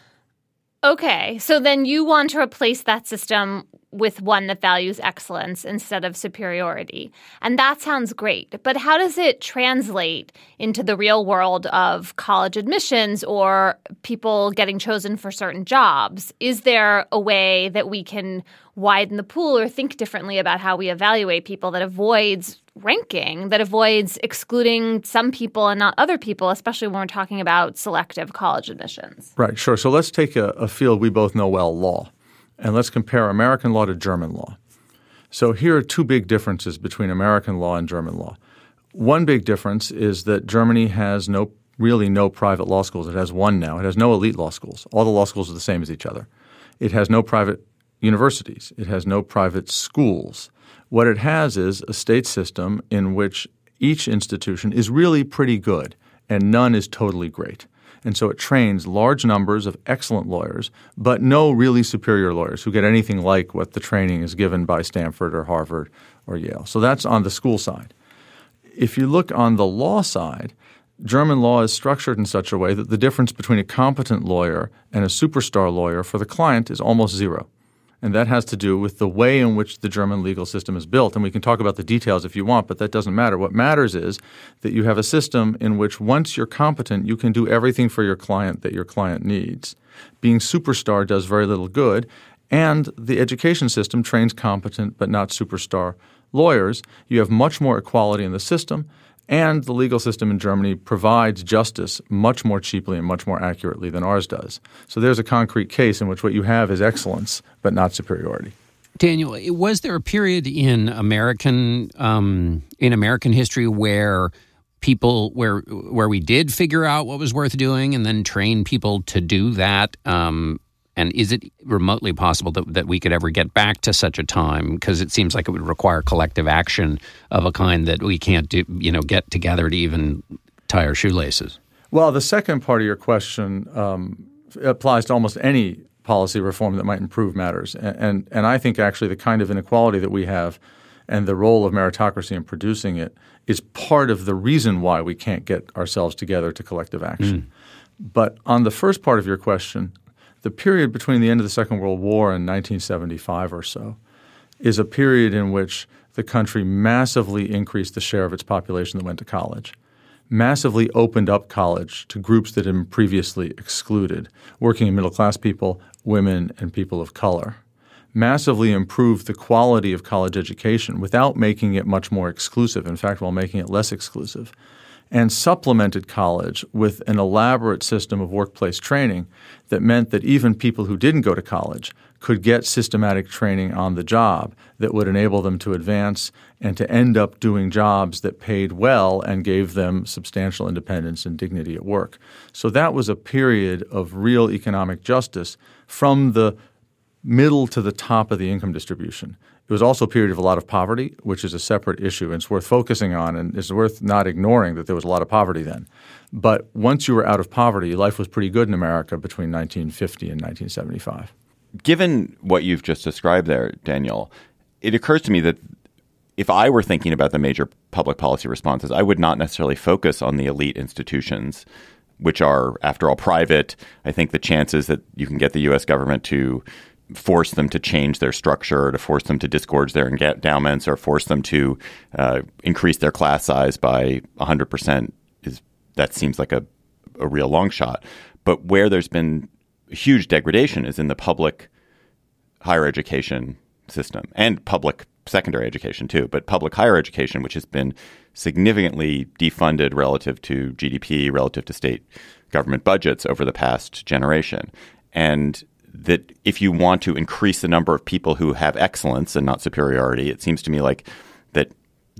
Okay, so then you want to replace that system with one that values excellence instead of superiority. And that sounds great. But how does it translate into the real world of college admissions or people getting chosen for certain jobs? Is there a way that we can widen the pool or think differently about how we evaluate people that avoids ranking, that avoids excluding some people and not other people, especially when we're talking about selective college admissions? Right, sure. So let's take a field we both know well, law. And let's compare American law to German law. So here are two big differences between American law and German law. One big difference is that Germany has really no private law schools. It has one now. It has no elite law schools. All the law schools are the same as each other. It has no private universities. It has no private schools. What it has is a state system in which each institution is really pretty good and none is totally great. And so it trains large numbers of excellent lawyers, but no really superior lawyers who get anything like what the training is given by Stanford or Harvard or Yale. So that's on the school side. If you look on the law side, German law is structured in such a way that the difference between a competent lawyer and a superstar lawyer for the client is almost zero. And that has to do with the way in which the German legal system is built. And we can talk about the details if you want, but that doesn't matter. What matters is that you have a system in which once you're competent, you can do everything for your client that your client needs. Being superstar does very little good. And the education system trains competent but not superstar lawyers. You have much more equality in the system. And the legal system in Germany provides justice much more cheaply and much more accurately than ours does. So there's a concrete case in which what you have is excellence, but not superiority. Daniel, was there a period in American history where we did figure out what was worth doing and then train people to do that? And is it remotely possible that we could ever get back to such a time? Because it seems like it would require collective action of a kind that we can't do, get together to even tie our shoelaces. Well, the second part of your question applies to almost any policy reform that might improve matters. And I think actually the kind of inequality that we have and the role of meritocracy in producing it is part of the reason why we can't get ourselves together to collective action. But on the first part of your question, the period between the end of the Second World War and 1975 or so is a period in which the country massively increased the share of its population that went to college, massively opened up college to groups that had been previously excluded, working and middle-class people, women, and people of color, massively improved the quality of college education without making it much more exclusive, in fact, while making it less exclusive, and supplemented college with an elaborate system of workplace training that meant that even people who didn't go to college could get systematic training on the job that would enable them to advance and to end up doing jobs that paid well and gave them substantial independence and dignity at work. So that was a period of real economic justice from the middle to the top of the income distribution. It was also a period of a lot of poverty, which is a separate issue, and it's worth focusing on, and it's worth not ignoring that there was a lot of poverty then. But once you were out of poverty, life was pretty good in America between 1950 and 1975. Given what you've just described there, Daniel, it occurs to me that if I were thinking about the major public policy responses, I would not necessarily focus on the elite institutions, which are, after all, private. I think the chances that you can get the U.S. government to force them to change their structure, to force them to disgorge their endowments, or force them to increase their class size by 100% that seems like a real long shot. But where there's been huge degradation is in the public higher education system and public secondary education too, but public higher education, which has been significantly defunded relative to GDP, relative to state government budgets over the past generation. And that if you want to increase the number of people who have excellence and not superiority, it seems to me like that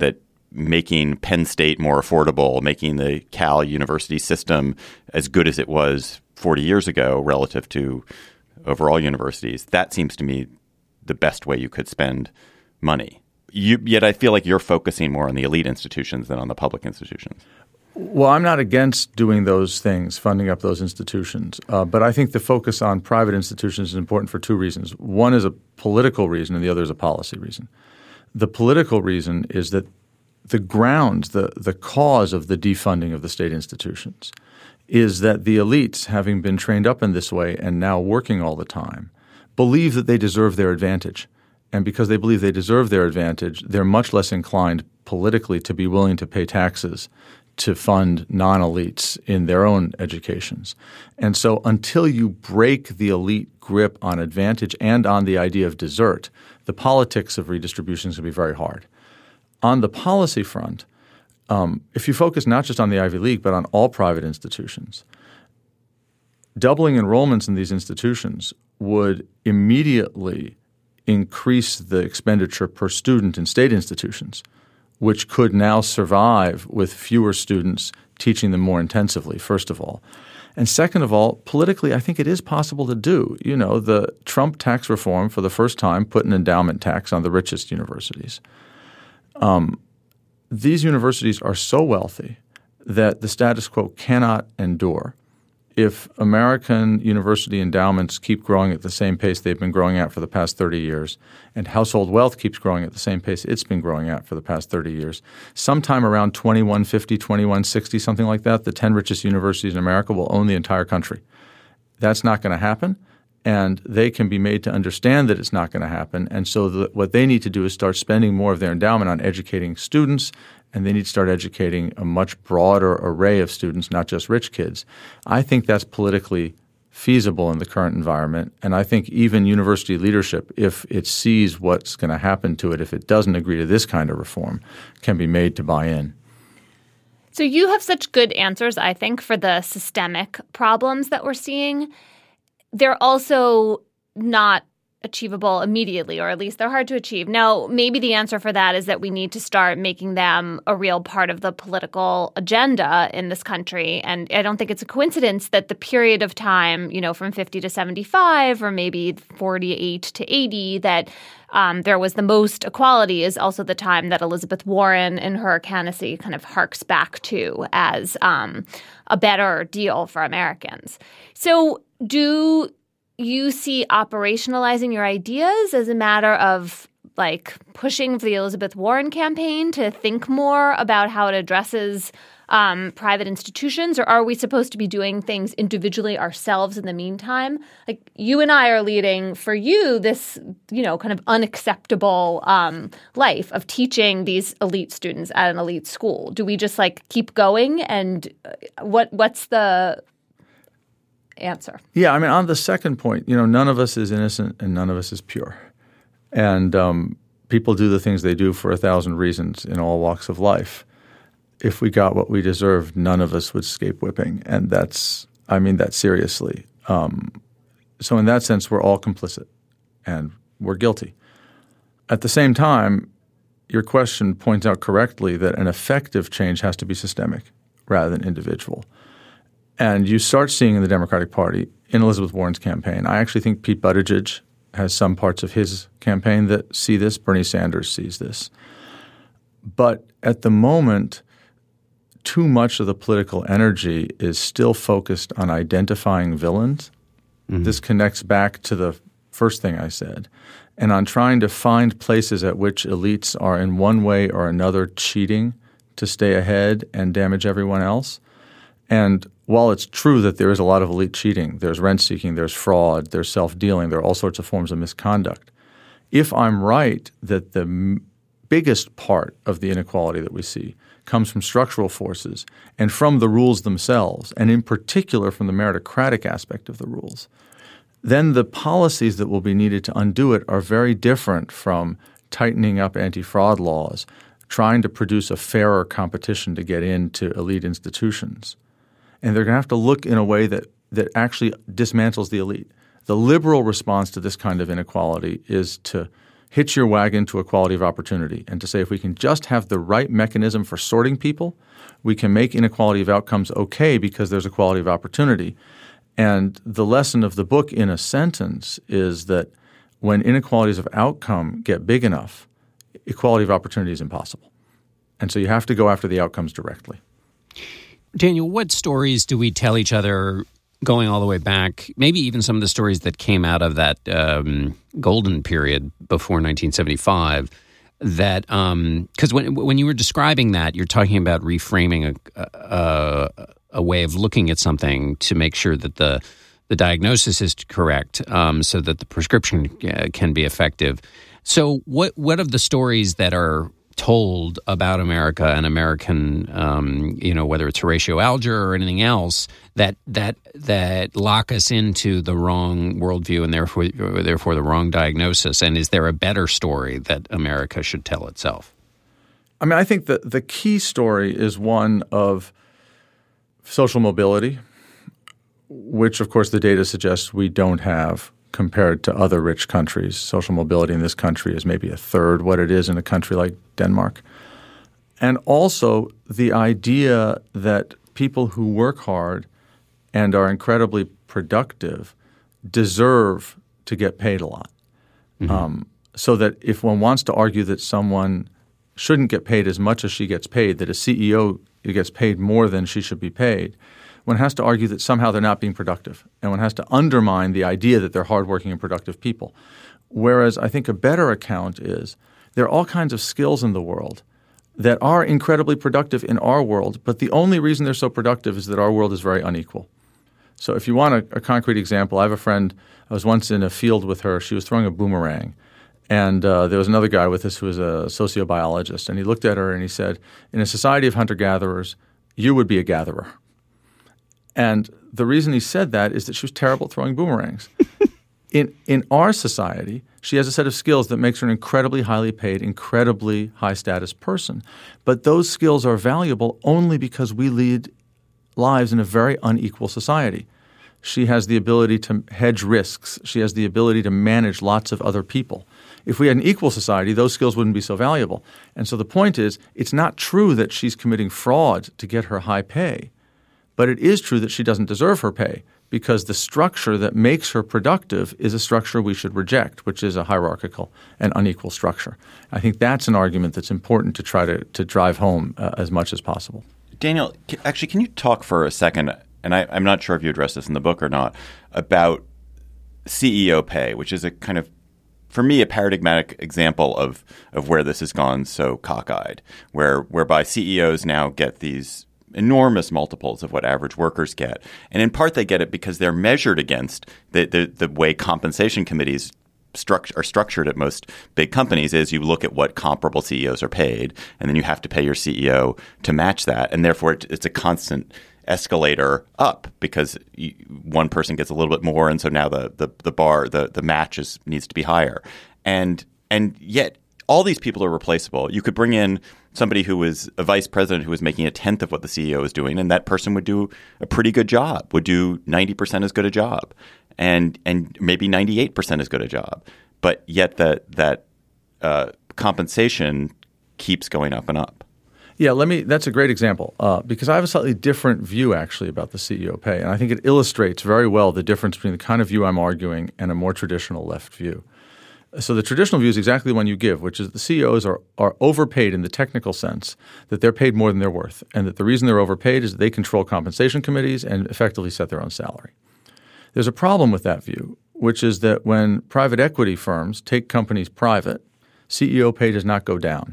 making Penn State more affordable, making the Cal University system as good as it was 40 years ago relative to overall universities, that seems to me the best way you could spend money. Yet I feel like you're focusing more on the elite institutions than on the public institutions. Well, I'm not against doing those things, funding up those institutions. But I think the focus on private institutions is important for two reasons. One is a political reason and the other is a policy reason. The political reason is that the grounds, the cause of the defunding of the state institutions is that the elites, having been trained up in this way and now working all the time, believe that they deserve their advantage. And because they believe they deserve their advantage, they're much less inclined politically to be willing to pay taxes to fund non-elites in their own educations. And so until you break the elite grip on advantage and on the idea of desert, the politics of redistribution is going to be very hard. On the policy front, if you focus not just on the Ivy League but on all private institutions, doubling enrollments in these institutions would immediately increase the expenditure per student in state institutions, which could now survive with fewer students teaching them more intensively, first of all. And second of all, politically, I think it is possible to do. You know, the Trump tax reform for the first time put an endowment tax on the richest universities. These universities are so wealthy that the status quo cannot endure. If American university endowments keep growing at the same pace they've been growing at for the past 30 years, and household wealth keeps growing at the same pace it's been growing at for the past 30 years, sometime around 2150, 2160, something like that, the 10 richest universities in America will own the entire country. That's not going to happen, and they can be made to understand that it's not going to happen. And so what they need to do is start spending more of their endowment on educating students, and they need to start educating a much broader array of students, not just rich kids. I think that's politically feasible in the current environment. And I think even university leadership, if it sees what's going to happen to it, if it doesn't agree to this kind of reform, can be made to buy in. So you have such good answers, I think, for the systemic problems that we're seeing. They're also not achievable immediately, or at least they're hard to achieve. Now, maybe the answer for that is that we need to start making them a real part of the political agenda in this country. And I don't think it's a coincidence that the period of time, from 50 to 75 or maybe 48 to 80, that there was the most equality is also the time that Elizabeth Warren in her candidacy kind of harks back to as a better deal for Americans. So do you see operationalizing your ideas as a matter of pushing for the Elizabeth Warren campaign to think more about how it addresses private institutions, or are we supposed to be doing things individually ourselves in the meantime? You and I are leading for you this, kind of unacceptable life of teaching these elite students at an elite school. Do we just keep going? And what's the answer? Yeah, I mean, on the second point, none of us is innocent and none of us is pure. And people do the things they do for 1,000 reasons in all walks of life. If we got what we deserved, none of us would escape whipping. And I mean that seriously. So in that sense, we're all complicit and we're guilty. At the same time, your question points out correctly that an effective change has to be systemic rather than individual. And you start seeing in the Democratic Party, in Elizabeth Warren's campaign, I actually think Pete Buttigieg has some parts of his campaign that see this. Bernie Sanders sees this. But at the moment, too much of the political energy is still focused on identifying villains. Mm-hmm. This connects back to the first thing I said, and on trying to find places at which elites are in one way or another cheating to stay ahead and damage everyone else. And while it's true that there is a lot of elite cheating, there's rent-seeking, there's fraud, there's self-dealing, there are all sorts of forms of misconduct. If I'm right that the biggest part of the inequality that we see comes from structural forces and from the rules themselves, and in particular from the meritocratic aspect of the rules, then the policies that will be needed to undo it are very different from tightening up anti-fraud laws, trying to produce a fairer competition to get into elite institutions. And they're going to have to look in a way that actually dismantles the elite. The liberal response to this kind of inequality is to hitch your wagon to equality of opportunity and to say if we can just have the right mechanism for sorting people, we can make inequality of outcomes okay because there's equality of opportunity. And the lesson of the book in a sentence is that when inequalities of outcome get big enough, equality of opportunity is impossible. And so you have to go after the outcomes directly. Daniel, what stories do we tell each other going all the way back, maybe even some of the stories that came out of that golden period before 1975, that because when you were describing that, you're talking about reframing a way of looking at something to make sure that the diagnosis is correct so that the prescription can be effective. So what of the stories that are told about America and American, whether it's Horatio Alger or anything else, that lock us into the wrong worldview and therefore the wrong diagnosis? And is there a better story that America should tell itself? I mean, I think that the key story is one of social mobility, which, of course, the data suggests we don't have compared to other rich countries. Social mobility in this country is maybe a third what it is in a country like Denmark. And also the idea that people who work hard and are incredibly productive deserve to get paid a lot. Mm-hmm. So that if one wants to argue that someone shouldn't get paid as much as she gets paid, that a CEO gets paid more than she should be paid, one has to argue that somehow they're not being productive, and one has to undermine the idea that they're hardworking and productive people. Whereas I think a better account is there are all kinds of skills in the world that are incredibly productive in our world, but the only reason they're so productive is that our world is very unequal. So if you want a concrete example, I have a friend, I was once in a field with her. She was throwing a boomerang, and there was another guy with us who was a sociobiologist, and he looked at her and he said, in a society of hunter-gatherers, you would be a gatherer. And the reason he said that is that she was terrible at throwing boomerangs. In our society, she has a set of skills that makes her an incredibly highly paid, incredibly high-status person. But those skills are valuable only because we lead lives in a very unequal society. She has the ability to hedge risks. She has the ability to manage lots of other people. If we had an equal society, those skills wouldn't be so valuable. And so the point is, it's not true that she's committing fraud to get her high pay, but it is true that she doesn't deserve her pay because the structure that makes her productive is a structure we should reject, which is a hierarchical and unequal structure. I think that's an argument that's important to try to drive home as much as possible. Daniel, actually, can you talk for a second, and I'm not sure if you address this in the book or not, about CEO pay, which is a kind of, for me, a paradigmatic example of where this has gone so cockeyed, whereby CEOs now get these enormous multiples of what average workers get. And in part, they get it because they're measured against the way compensation committees are structured at most big companies is you look at what comparable CEOs are paid, and then you have to pay your CEO to match that. And therefore, it's a constant escalator up because one person gets a little bit more, and so now the match needs to be higher. And yet all these people are replaceable. You could bring in somebody who was a vice president who was making a tenth of what the CEO is doing, and that person would do a pretty good job, would do 90% as good a job, and maybe 98% as good a job. But yet that compensation keeps going up and up. Yeah, that's a great example because I have a slightly different view actually about the CEO pay. And I think it illustrates very well the difference between the kind of view I'm arguing and a more traditional left view. So the traditional view is exactly the one you give, which is the CEOs are overpaid in the technical sense that they're paid more than they're worth, and that the reason they're overpaid is that they control compensation committees and effectively set their own salary. There's a problem with that view, which is that when private equity firms take companies private, CEO pay does not go down.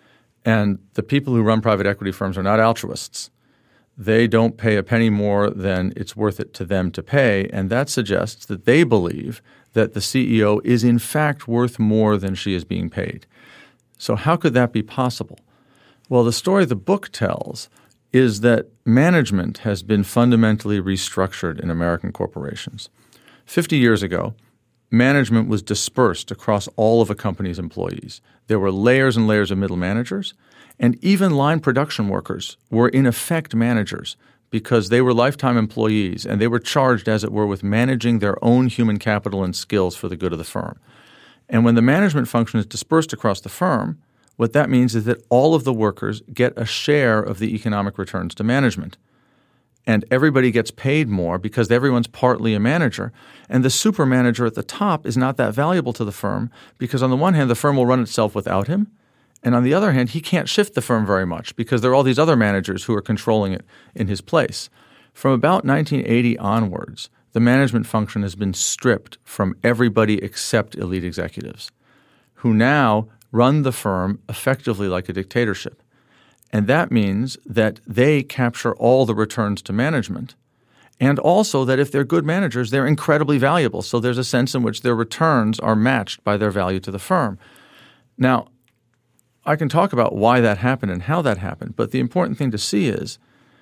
And the people who run private equity firms are not altruists. They don't pay a penny more than it's worth it to them to pay, and that suggests that they believe that the CEO is in fact worth more than she is being paid. So how could that be possible? Well, the story the book tells is that management has been fundamentally restructured in American corporations. 50 years ago, management was dispersed across all of a company's employees. There were layers and layers of middle managers, and even line production workers were in effect managers because they were lifetime employees and they were charged, as it were, with managing their own human capital and skills for the good of the firm. And when the management function is dispersed across the firm, what that means is that all of the workers get a share of the economic returns to management. And everybody gets paid more because everyone's partly a manager. And the super manager at the top is not that valuable to the firm because on the one hand, the firm will run itself without him. And on the other hand, he can't shift the firm very much because there are all these other managers who are controlling it in his place. From about 1980 onwards, the management function has been stripped from everybody except elite executives who now run the firm effectively like a dictatorship. And that means that they capture all the returns to management, and also that if they're good managers, they're incredibly valuable. So there's a sense in which their returns are matched by their value to the firm. Now, I can talk about why that happened and how that happened, but the important thing to see is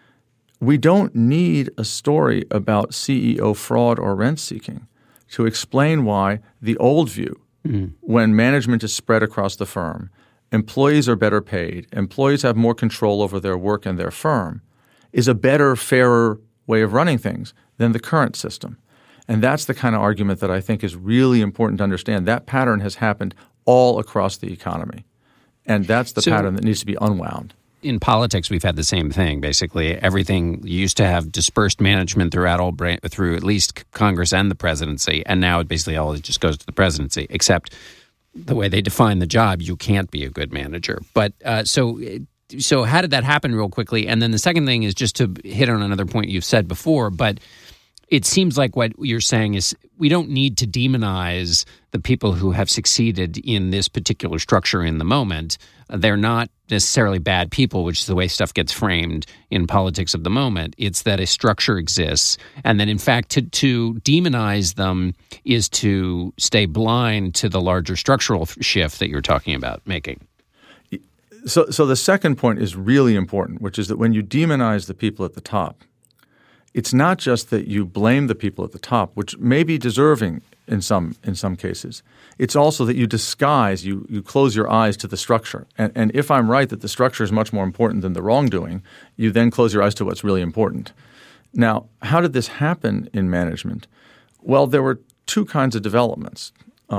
we don't need a story about CEO fraud or rent seeking to explain why the old view, when management is spread across the firm, employees are better paid, employees have more control over their work and their firm, is a better, fairer way of running things than the current system. And that's the kind of argument that I think is really important to understand. That pattern has happened all across the economy. And that's the pattern that needs to be unwound. In politics, we've had the same thing. Basically, everything used to have dispersed management through at least Congress and the presidency, and now it basically all just goes to the presidency, except the way they define the job, you can't be a good manager. But so how did that happen real quickly? And then the second thing is just to hit on another point you've said before, but it seems like what you're saying is we don't need to demonize the people who have succeeded in this particular structure in the moment. They're not necessarily bad people, which is the way stuff gets framed in politics of the moment. It's that a structure exists, and then in fact to demonize them is to stay blind to the larger structural shift that you're talking about making. So the second point is really important, which is that when you demonize the people at the top, it's not just that you blame the people at the top, which may be deserving in some cases. It's also that you disguise, you close your eyes to the structure. And if I'm right that the structure is much more important than the wrongdoing, you then close your eyes to what's really important. Now, how did this happen in management? Well, there were two kinds of developments.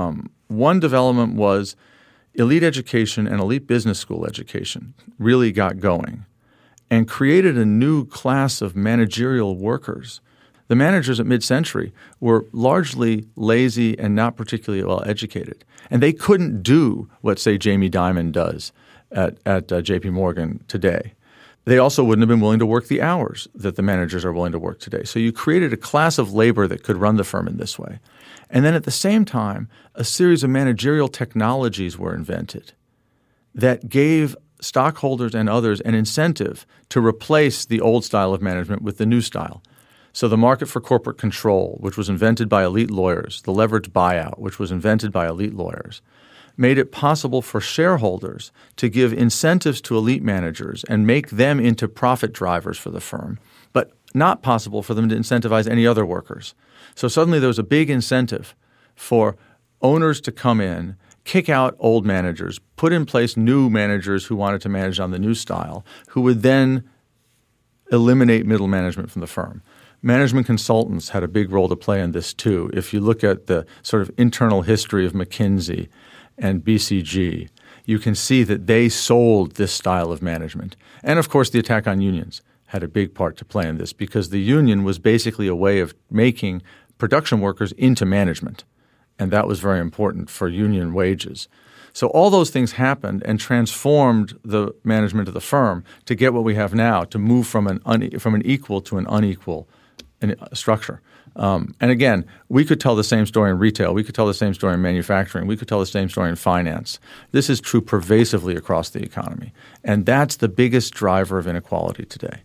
One development was elite education and elite business school education really got going and created a new class of managerial workers. The managers at mid-century were largely lazy and not particularly well educated. And they couldn't do what, say, Jamie Dimon does at J.P. Morgan today. They also wouldn't have been willing to work the hours that the managers are willing to work today. So you created a class of labor that could run the firm in this way. And then at the same time, a series of managerial technologies were invented that gave stockholders and others an incentive to replace the old style of management with the new style. So the market for corporate control, which was invented by elite lawyers, the leveraged buyout, which was invented by elite lawyers, made it possible for shareholders to give incentives to elite managers and make them into profit drivers for the firm, but not possible for them to incentivize any other workers. So suddenly there was a big incentive for owners to come in, kick out old managers, put in place new managers who wanted to manage on the new style, who would then eliminate middle management from the firm. Management consultants had a big role to play in this too. If you look at the sort of internal history of McKinsey and BCG, you can see that they sold this style of management. And of course, the attack on unions had a big part to play in this because the union was basically a way of making production workers into management. And that was very important for union wages. So all those things happened and transformed the management of the firm to get what we have now, to move from an equal to an unequal structure. And again, we could tell the same story in retail. We could tell the same story in manufacturing. We could tell the same story in finance. This is true pervasively across the economy. And that's the biggest driver of inequality today.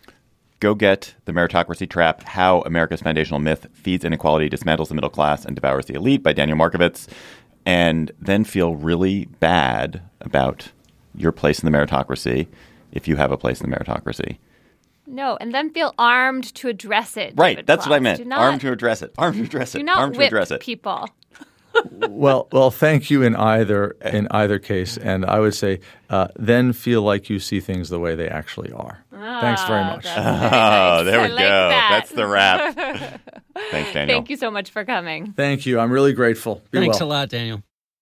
Go get The Meritocracy Trap, How America's Foundational Myth Feeds Inequality, Dismantles the Middle Class, and Devours the Elite by Daniel Markovits. And then feel really bad about your place in the meritocracy if you have a place in the meritocracy. No, and then feel armed to address it. Right, David that's Cross. what I meant. Armed to address it. Armed to address it. Do not armed to whip address it. people. Well, thank you in either case, and I would say then feel like you see things the way they actually are. Thanks very much. Oh, there we go. That. That's the wrap. Thanks, Daniel. Thank you so much for coming. Thank you. I'm really grateful. Thanks a lot, Daniel.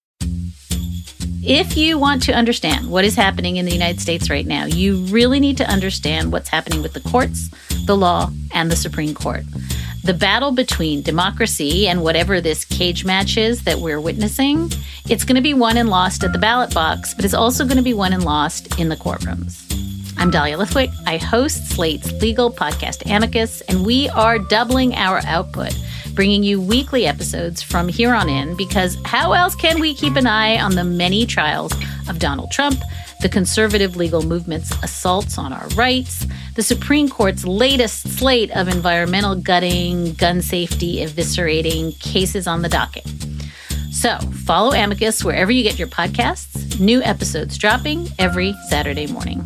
If you want to understand what is happening in the United States right now, you really need to understand what's happening with the courts, the law, and the Supreme Court. The battle between democracy and whatever this cage match is that we're witnessing, it's going to be won and lost at the ballot box, but it's also going to be won and lost in the courtrooms. I'm Dahlia Lithwick. I host Slate's legal podcast Amicus, and we are doubling our output, bringing you weekly episodes from here on in, because how else can we keep an eye on the many trials of Donald Trump, the conservative legal movement's assaults on our rights, the Supreme Court's latest slate of environmental gutting, gun safety eviscerating cases on the docket. So follow Amicus wherever you get your podcasts. New episodes dropping every Saturday morning.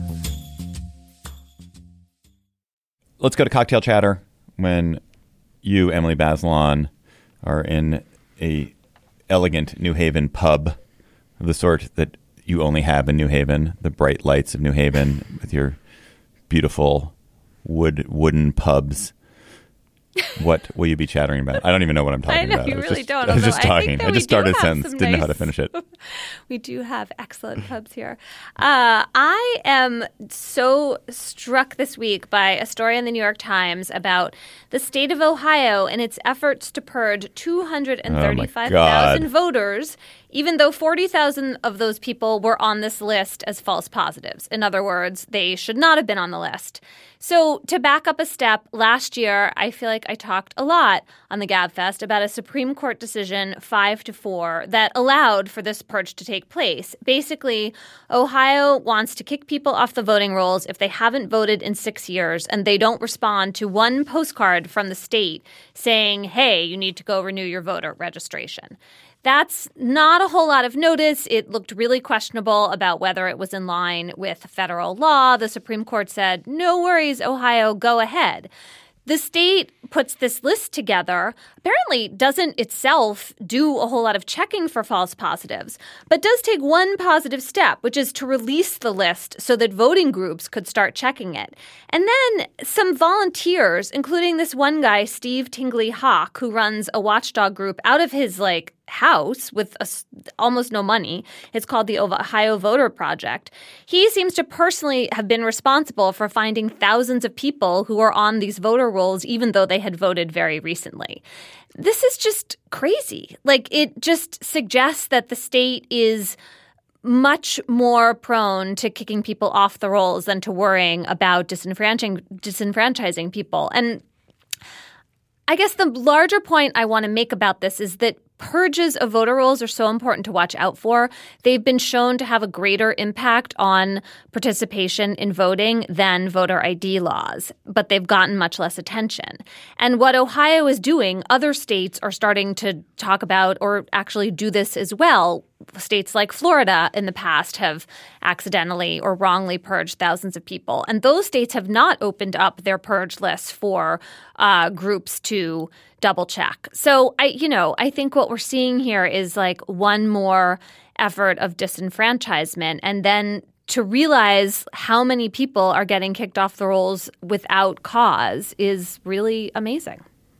Let's go to Cocktail Chatter when you, Emily Bazelon, are in a elegant New Haven pub of the sort that you only have in New Haven, the bright lights of New Haven with your beautiful wooden pubs. What will you be chattering about? I don't even know what I'm talking about. I know, you really don't. I was just talking. I just started a sentence, didn't know how to finish it. We do have excellent pubs here. I am so struck this week by a story in the New York Times about the state of Ohio and its efforts to purge 235,000 voters, even though 40,000 of those people were on this list as false positives. In other words, they should not have been on the list. So to back up a step, last year, I feel like I talked a lot on the GabFest about a Supreme Court decision 5-4 that allowed for this purge to take place. Basically, Ohio wants to kick people off the voting rolls if they haven't voted in 6 years and they don't respond to one postcard from the state saying, hey, you need to go renew your voter registration. That's not a whole lot of notice. It looked really questionable about whether it was in line with federal law. The Supreme Court said, no worries, Ohio, go ahead. The state puts this list together, apparently doesn't itself do a whole lot of checking for false positives, but does take one positive step, which is to release the list so that voting groups could start checking it. And then some volunteers, including this one guy, Steve Tingley Hawk, who runs a watchdog group out of his house with almost no money. It's called the Ohio Voter Project. He seems to personally have been responsible for finding thousands of people who are on these voter rolls, even though they had voted very recently. This is just crazy. It just suggests that the state is much more prone to kicking people off the rolls than to worrying about disenfranchising people. And I guess the larger point I want to make about this is that purges of voter rolls are so important to watch out for. They've been shown to have a greater impact on participation in voting than voter ID laws, but they've gotten much less attention. And what Ohio is doing, other states are starting to talk about or actually do this as well. States like Florida in the past have accidentally or wrongly purged thousands of people. And those states have not opened up their purge lists for groups to double check. So I think what we're seeing here is one more effort of disenfranchisement, and then to realize how many people are getting kicked off the rolls without cause is really amazing.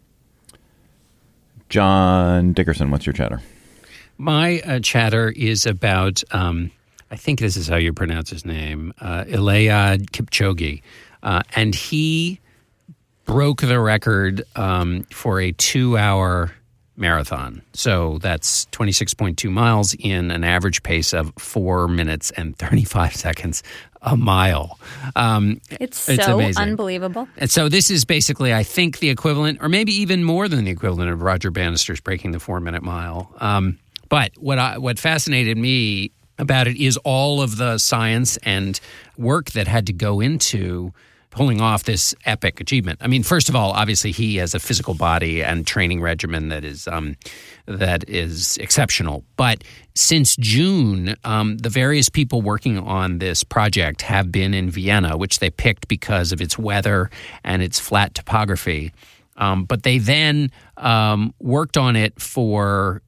John Dickerson, what's your chatter? My chatter is about, I think this is how you pronounce his name, Eliud Kipchoge. And he broke the record for a 2-hour marathon. So that's 26.2 miles in an average pace of 4 minutes and 35 seconds a mile. It's so amazing. Unbelievable. And so this is basically, I think, the equivalent, or maybe even more than the equivalent of Roger Bannister's breaking the 4-minute mile. But what fascinated me about it is all of the science and work that had to go into pulling off this epic achievement. I mean, first of all, obviously he has a physical body and training regimen that is exceptional. But since June, the various people working on this project have been in Vienna, which they picked because of its weather and its flat topography. But they then worked on it for,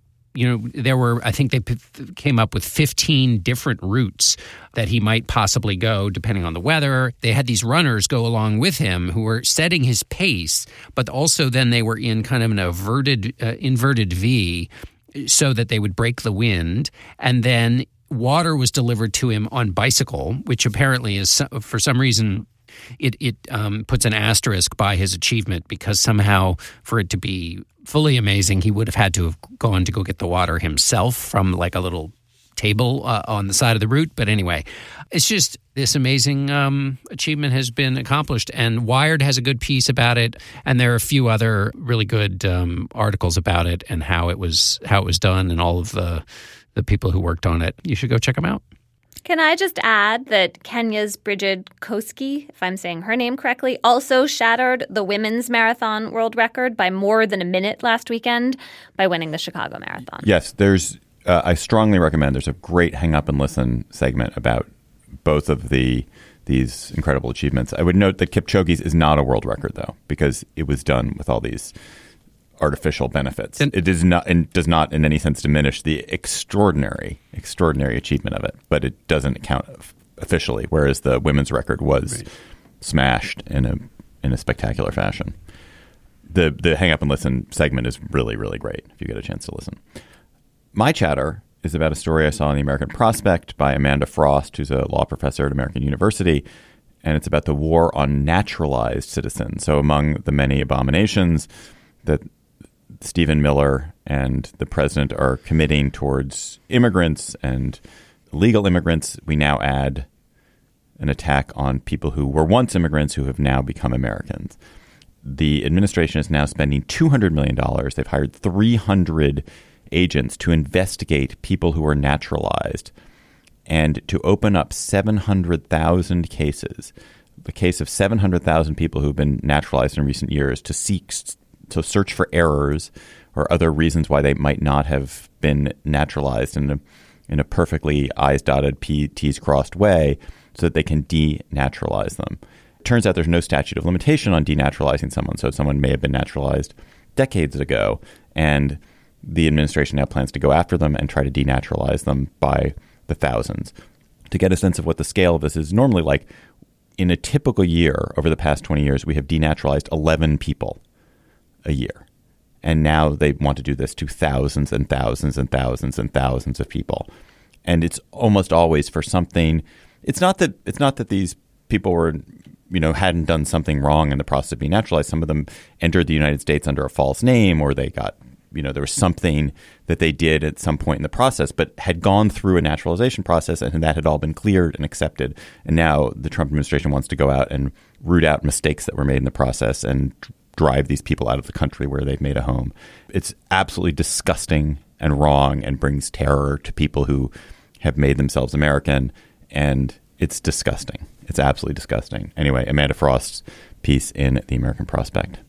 I think they came up with 15 different routes that he might possibly go depending on the weather. They had these runners go along with him who were setting his pace, but also then they were in kind of an inverted V so that they would break the wind. And then water was delivered to him on bicycle, which apparently is, for some reason, it puts an asterisk by his achievement, because somehow for it to be fully amazing, he would have had to have gone to go get the water himself from a little table on the side of the route. But anyway, it's just this amazing achievement has been accomplished, and Wired has a good piece about it, and there are a few other really good articles about it and how it was done, and all of the people who worked on it. You should go check them out. Can I just add that Kenya's Bridget Koski, if I'm saying her name correctly, also shattered the women's marathon world record by more than a minute last weekend by winning the Chicago Marathon. Yes, I strongly recommend. There's a great Hang Up and Listen segment about both of these incredible achievements. I would note that Kipchoge's is not a world record, though, because it was done with all these artificial benefits. It is not, and does not in any sense diminish the extraordinary achievement of it, but it doesn't count officially, whereas the women's record was smashed in a spectacular fashion. The Hang Up and Listen segment is really, really great if you get a chance to listen. My chatter is about a story I saw in the American Prospect by Amanda Frost, who's a law professor at American University, and it's about the war on naturalized citizens. So among the many abominations that Stephen Miller and the president are committing towards immigrants and illegal immigrants, we now add an attack on people who were once immigrants who have now become Americans. The administration is now spending $200 million. They've hired 300 agents to investigate people who are naturalized and to open up 700,000 cases, the case of 700,000 people who have been naturalized in recent years, to search for errors or other reasons why they might not have been naturalized in a perfectly I's dotted, T's crossed way, so that they can denaturalize them. turns out there's no statute of limitation on denaturalizing someone. So someone may have been naturalized decades ago, and the administration now plans to go after them and try to denaturalize them by the thousands. To get a sense of what the scale of this is normally like, in a typical year over the past 20 years, we have denaturalized 11 people a year. And now they want to do this to thousands and thousands and thousands and thousands of people. And it's almost always for something. It's not that these people were, hadn't done something wrong in the process of being naturalized. Some of them entered the United States under a false name, or they got, there was something that they did at some point in the process, but had gone through a naturalization process, and that had all been cleared and accepted. And now the Trump administration wants to go out and root out mistakes that were made in the process and drive these people out of the country where they've made a home. It's absolutely disgusting and wrong and brings terror to people who have made themselves American. And it's disgusting. It's absolutely disgusting. Anyway, Amanda Frost's piece in The American Prospect.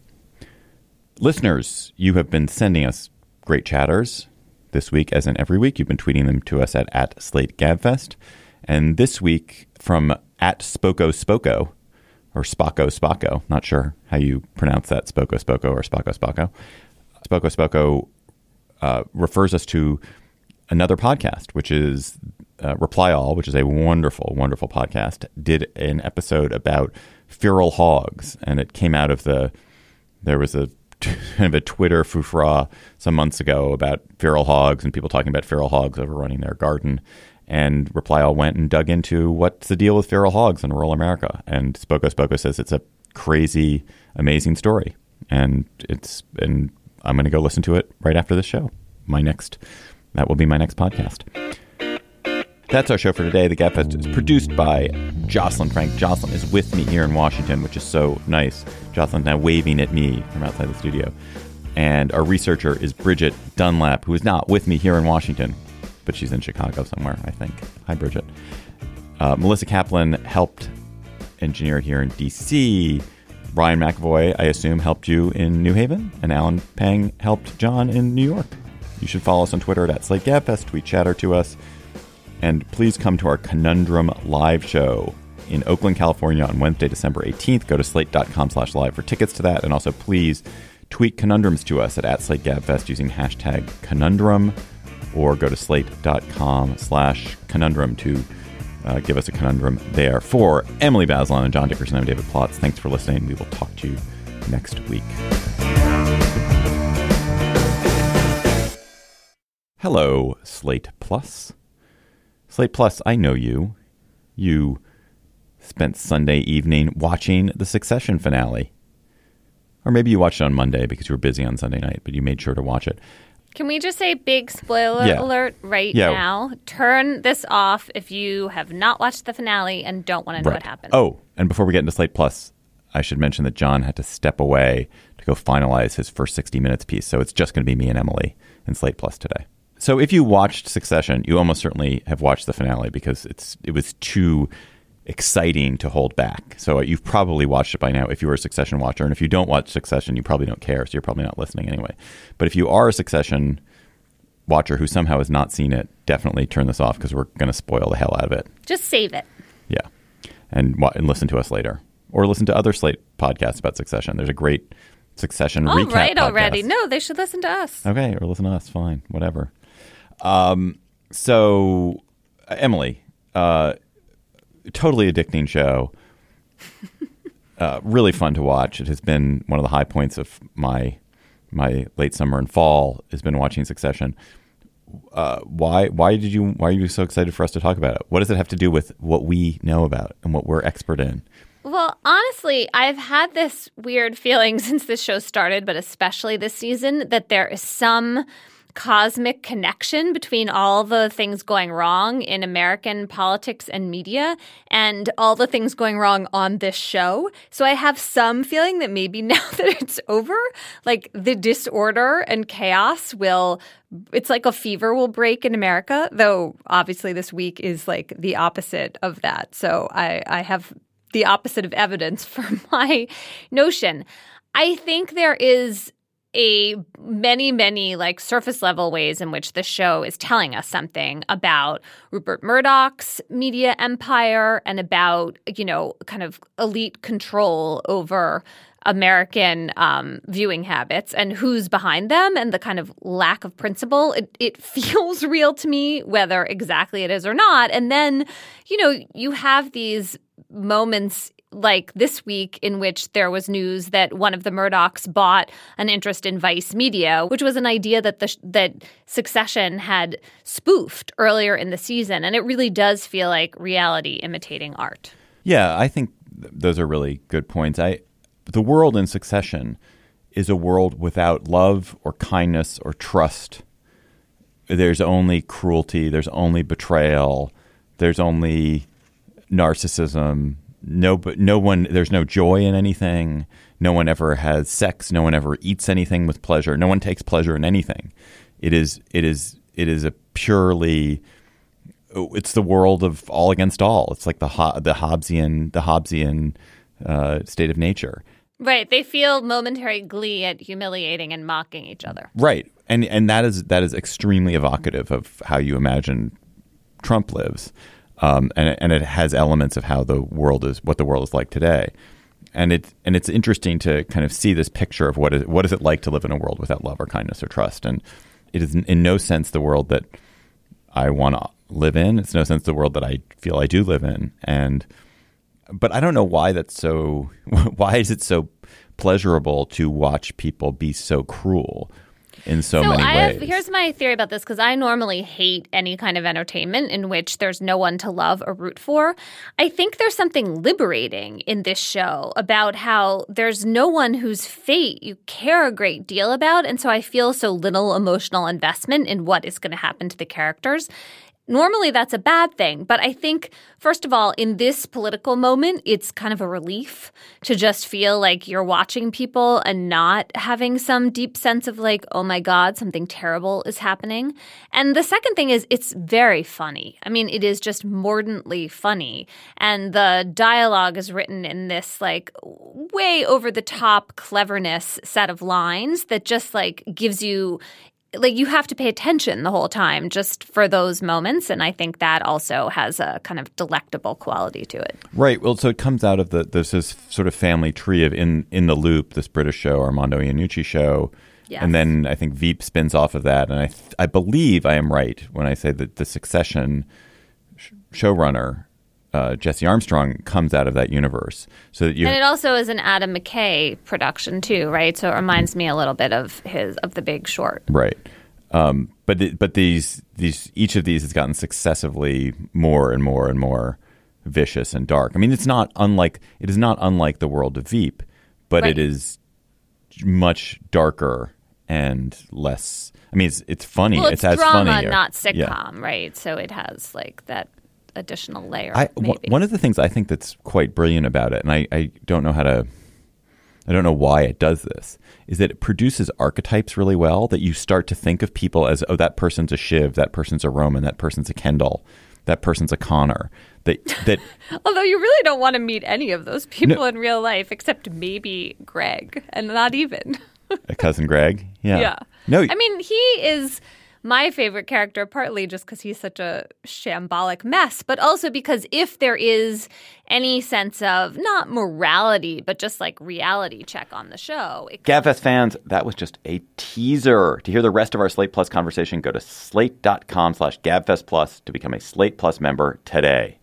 Listeners, you have been sending us great chatters this week, as in every week. You've been tweeting them to us at @SlateGabFest. And this week from @SpokoSpoko, or Spocko, not sure how you pronounce that, Spoko or Spocko. Spoko refers us to another podcast, which is Reply All, which is a wonderful, wonderful podcast, did an episode about feral hogs. And it came out of there was a kind of a Twitter foufra some months ago about feral hogs and people talking about feral hogs overrunning their garden. And Reply All went and dug into what's the deal with feral hogs in rural America. And Spoko says it's a crazy, amazing story. And I'm going to go listen to it right after this show. That will be my next podcast. That's our show for today. The Gabfest is produced by Jocelyn Frank. Jocelyn is with me here in Washington, which is so nice. Jocelyn's now waving at me from outside the studio. And our researcher is Bridget Dunlap, who is not with me here in Washington, but she's in Chicago somewhere, I think. Hi, Bridget. Melissa Kaplan helped engineer here in D.C. Ryan McAvoy, I assume, helped you in New Haven. And Alan Pang helped John in New York. You should follow us on Twitter at @SlateGabFest. Tweet chatter to us. And please come to our Conundrum live show in Oakland, California on Wednesday, December 18th. Go to slate.com/live for tickets to that. And also please tweet conundrums to us at @SlateGabFest using hashtag conundrum, or go to slate.com/conundrum to give us a conundrum there. For Emily Bazelon and John Dickerson, I'm David Plotz. Thanks for listening. We will talk to you next week. Hello, Slate Plus. Slate Plus, I know you. You spent Sunday evening watching the Succession finale. Or maybe you watched it on Monday because you were busy on Sunday night, but you made sure to watch it. Can we just say big spoiler alert now? Turn this off if you have not watched the finale and don't want to know what happened. Oh, and before we get into Slate Plus, I should mention that John had to step away to go finalize his first 60 Minutes piece. So it's just going to be me and Emily in Slate Plus today. So if you watched Succession, you almost certainly have watched the finale because it was too exciting to hold back. So you've probably watched it by now if you were a Succession watcher. And if you don't watch Succession, you probably don't care. So you're probably not listening anyway. But if you are a Succession watcher who somehow has not seen it, definitely turn this off because we're going to spoil the hell out of it. Just save it. Yeah. And listen to us later. Or listen to other Slate podcasts about Succession. There's a great Succession recap podcast. All right already. No, they should listen to us. Okay, or listen to us. Fine. Whatever. So, Emily, totally addicting show. Really fun to watch. It has been one of the high points of my late summer and fall has been watching Succession. Why are you so excited for us to talk about it? What does it have to do with what we know about and what we're expert in? Well, honestly, I've had this weird feeling since this show started, but especially this season, that there is some cosmic connection between all the things going wrong in American politics and media and all the things going wrong on this show. So I have some feeling that maybe now that it's over, like the disorder and chaos it's like a fever will break in America, though obviously this week is like the opposite of that. So I have the opposite of evidence for my notion. I think there is many like surface level ways in which the show is telling us something about Rupert Murdoch's media empire and about, kind of elite control over American viewing habits and who's behind them and the kind of lack of principle. It feels real to me, whether exactly it is or not. And then, you have these moments like this week in which there was news that one of the Murdochs bought an interest in Vice Media, which was an idea that that Succession had spoofed earlier in the season. And it really does feel like reality imitating art. Yeah, I think those are really good points. The world in Succession is a world without love or kindness or trust. There's only cruelty. There's only betrayal. There's only narcissism. No one. There's no joy in anything. No one ever has sex. No one ever eats anything with pleasure. No one takes pleasure in anything. It is a purely. It's the world of all against all. It's like the Hobbesian state of nature. Right. They feel momentary glee at humiliating and mocking each other. Right. And that is extremely evocative of how you imagine Trump lives. And it has elements of how what the world is like today. And it's interesting to kind of see this picture of what is it like to live in a world without love or kindness or trust. And it is in no sense the world that I want to live in. It's no sense the world that I feel I do live in. But I don't know why that's so. Why is it so pleasurable to watch people be so cruel in so many ways? Here's my theory about this, because I normally hate any kind of entertainment in which there's no one to love or root for. I think there's something liberating in this show about how there's no one whose fate you care a great deal about, and so I feel so little emotional investment in what is going to happen to the characters. Normally, that's a bad thing. But I think, first of all, in this political moment, it's kind of a relief to just feel like you're watching people and not having some deep sense of like, oh, my God, something terrible is happening. And the second thing is it's very funny. I mean, it is just mordantly funny. And the dialogue is written in this like way over the top cleverness set of lines that just like gives you – like you have to pay attention the whole time just for those moments. And I think that also has a kind of delectable quality to it. Right. Well, so it comes out of this sort of family tree of In the Loop, this British show, Armando Iannucci show. Yes. And then I think Veep spins off of that. And I believe I am right when I say that the Succession showrunner, Jesse Armstrong, comes out of that universe. And it also is an Adam McKay production too, right? So it reminds me a little bit of The Big Short. Right. But these each of these has gotten successively more and more and more vicious and dark. I mean, it is not unlike the world of Veep, but right. It is much darker and less. I mean, it's funny. Well, it's as drama, funny, not sitcom, right? So it has like that additional layer. One of the things I think that's quite brilliant about it, and I don't know why it does this, is that it produces archetypes really well, that you start to think of people as, oh, that person's a Shiv, that person's a Roman, that person's a Kendall, that person's a Connor. That Although you really don't want to meet any of those people in real life, except maybe Greg, and not even. A cousin Greg? Yeah. No, I mean, he is my favorite character, partly just because he's such a shambolic mess, but also because if there is any sense of not morality, but just like reality check on the show. GabFest fans, that was just a teaser. To hear the rest of our Slate Plus conversation, go to slate.com/GabFest Plus to become a Slate Plus member today.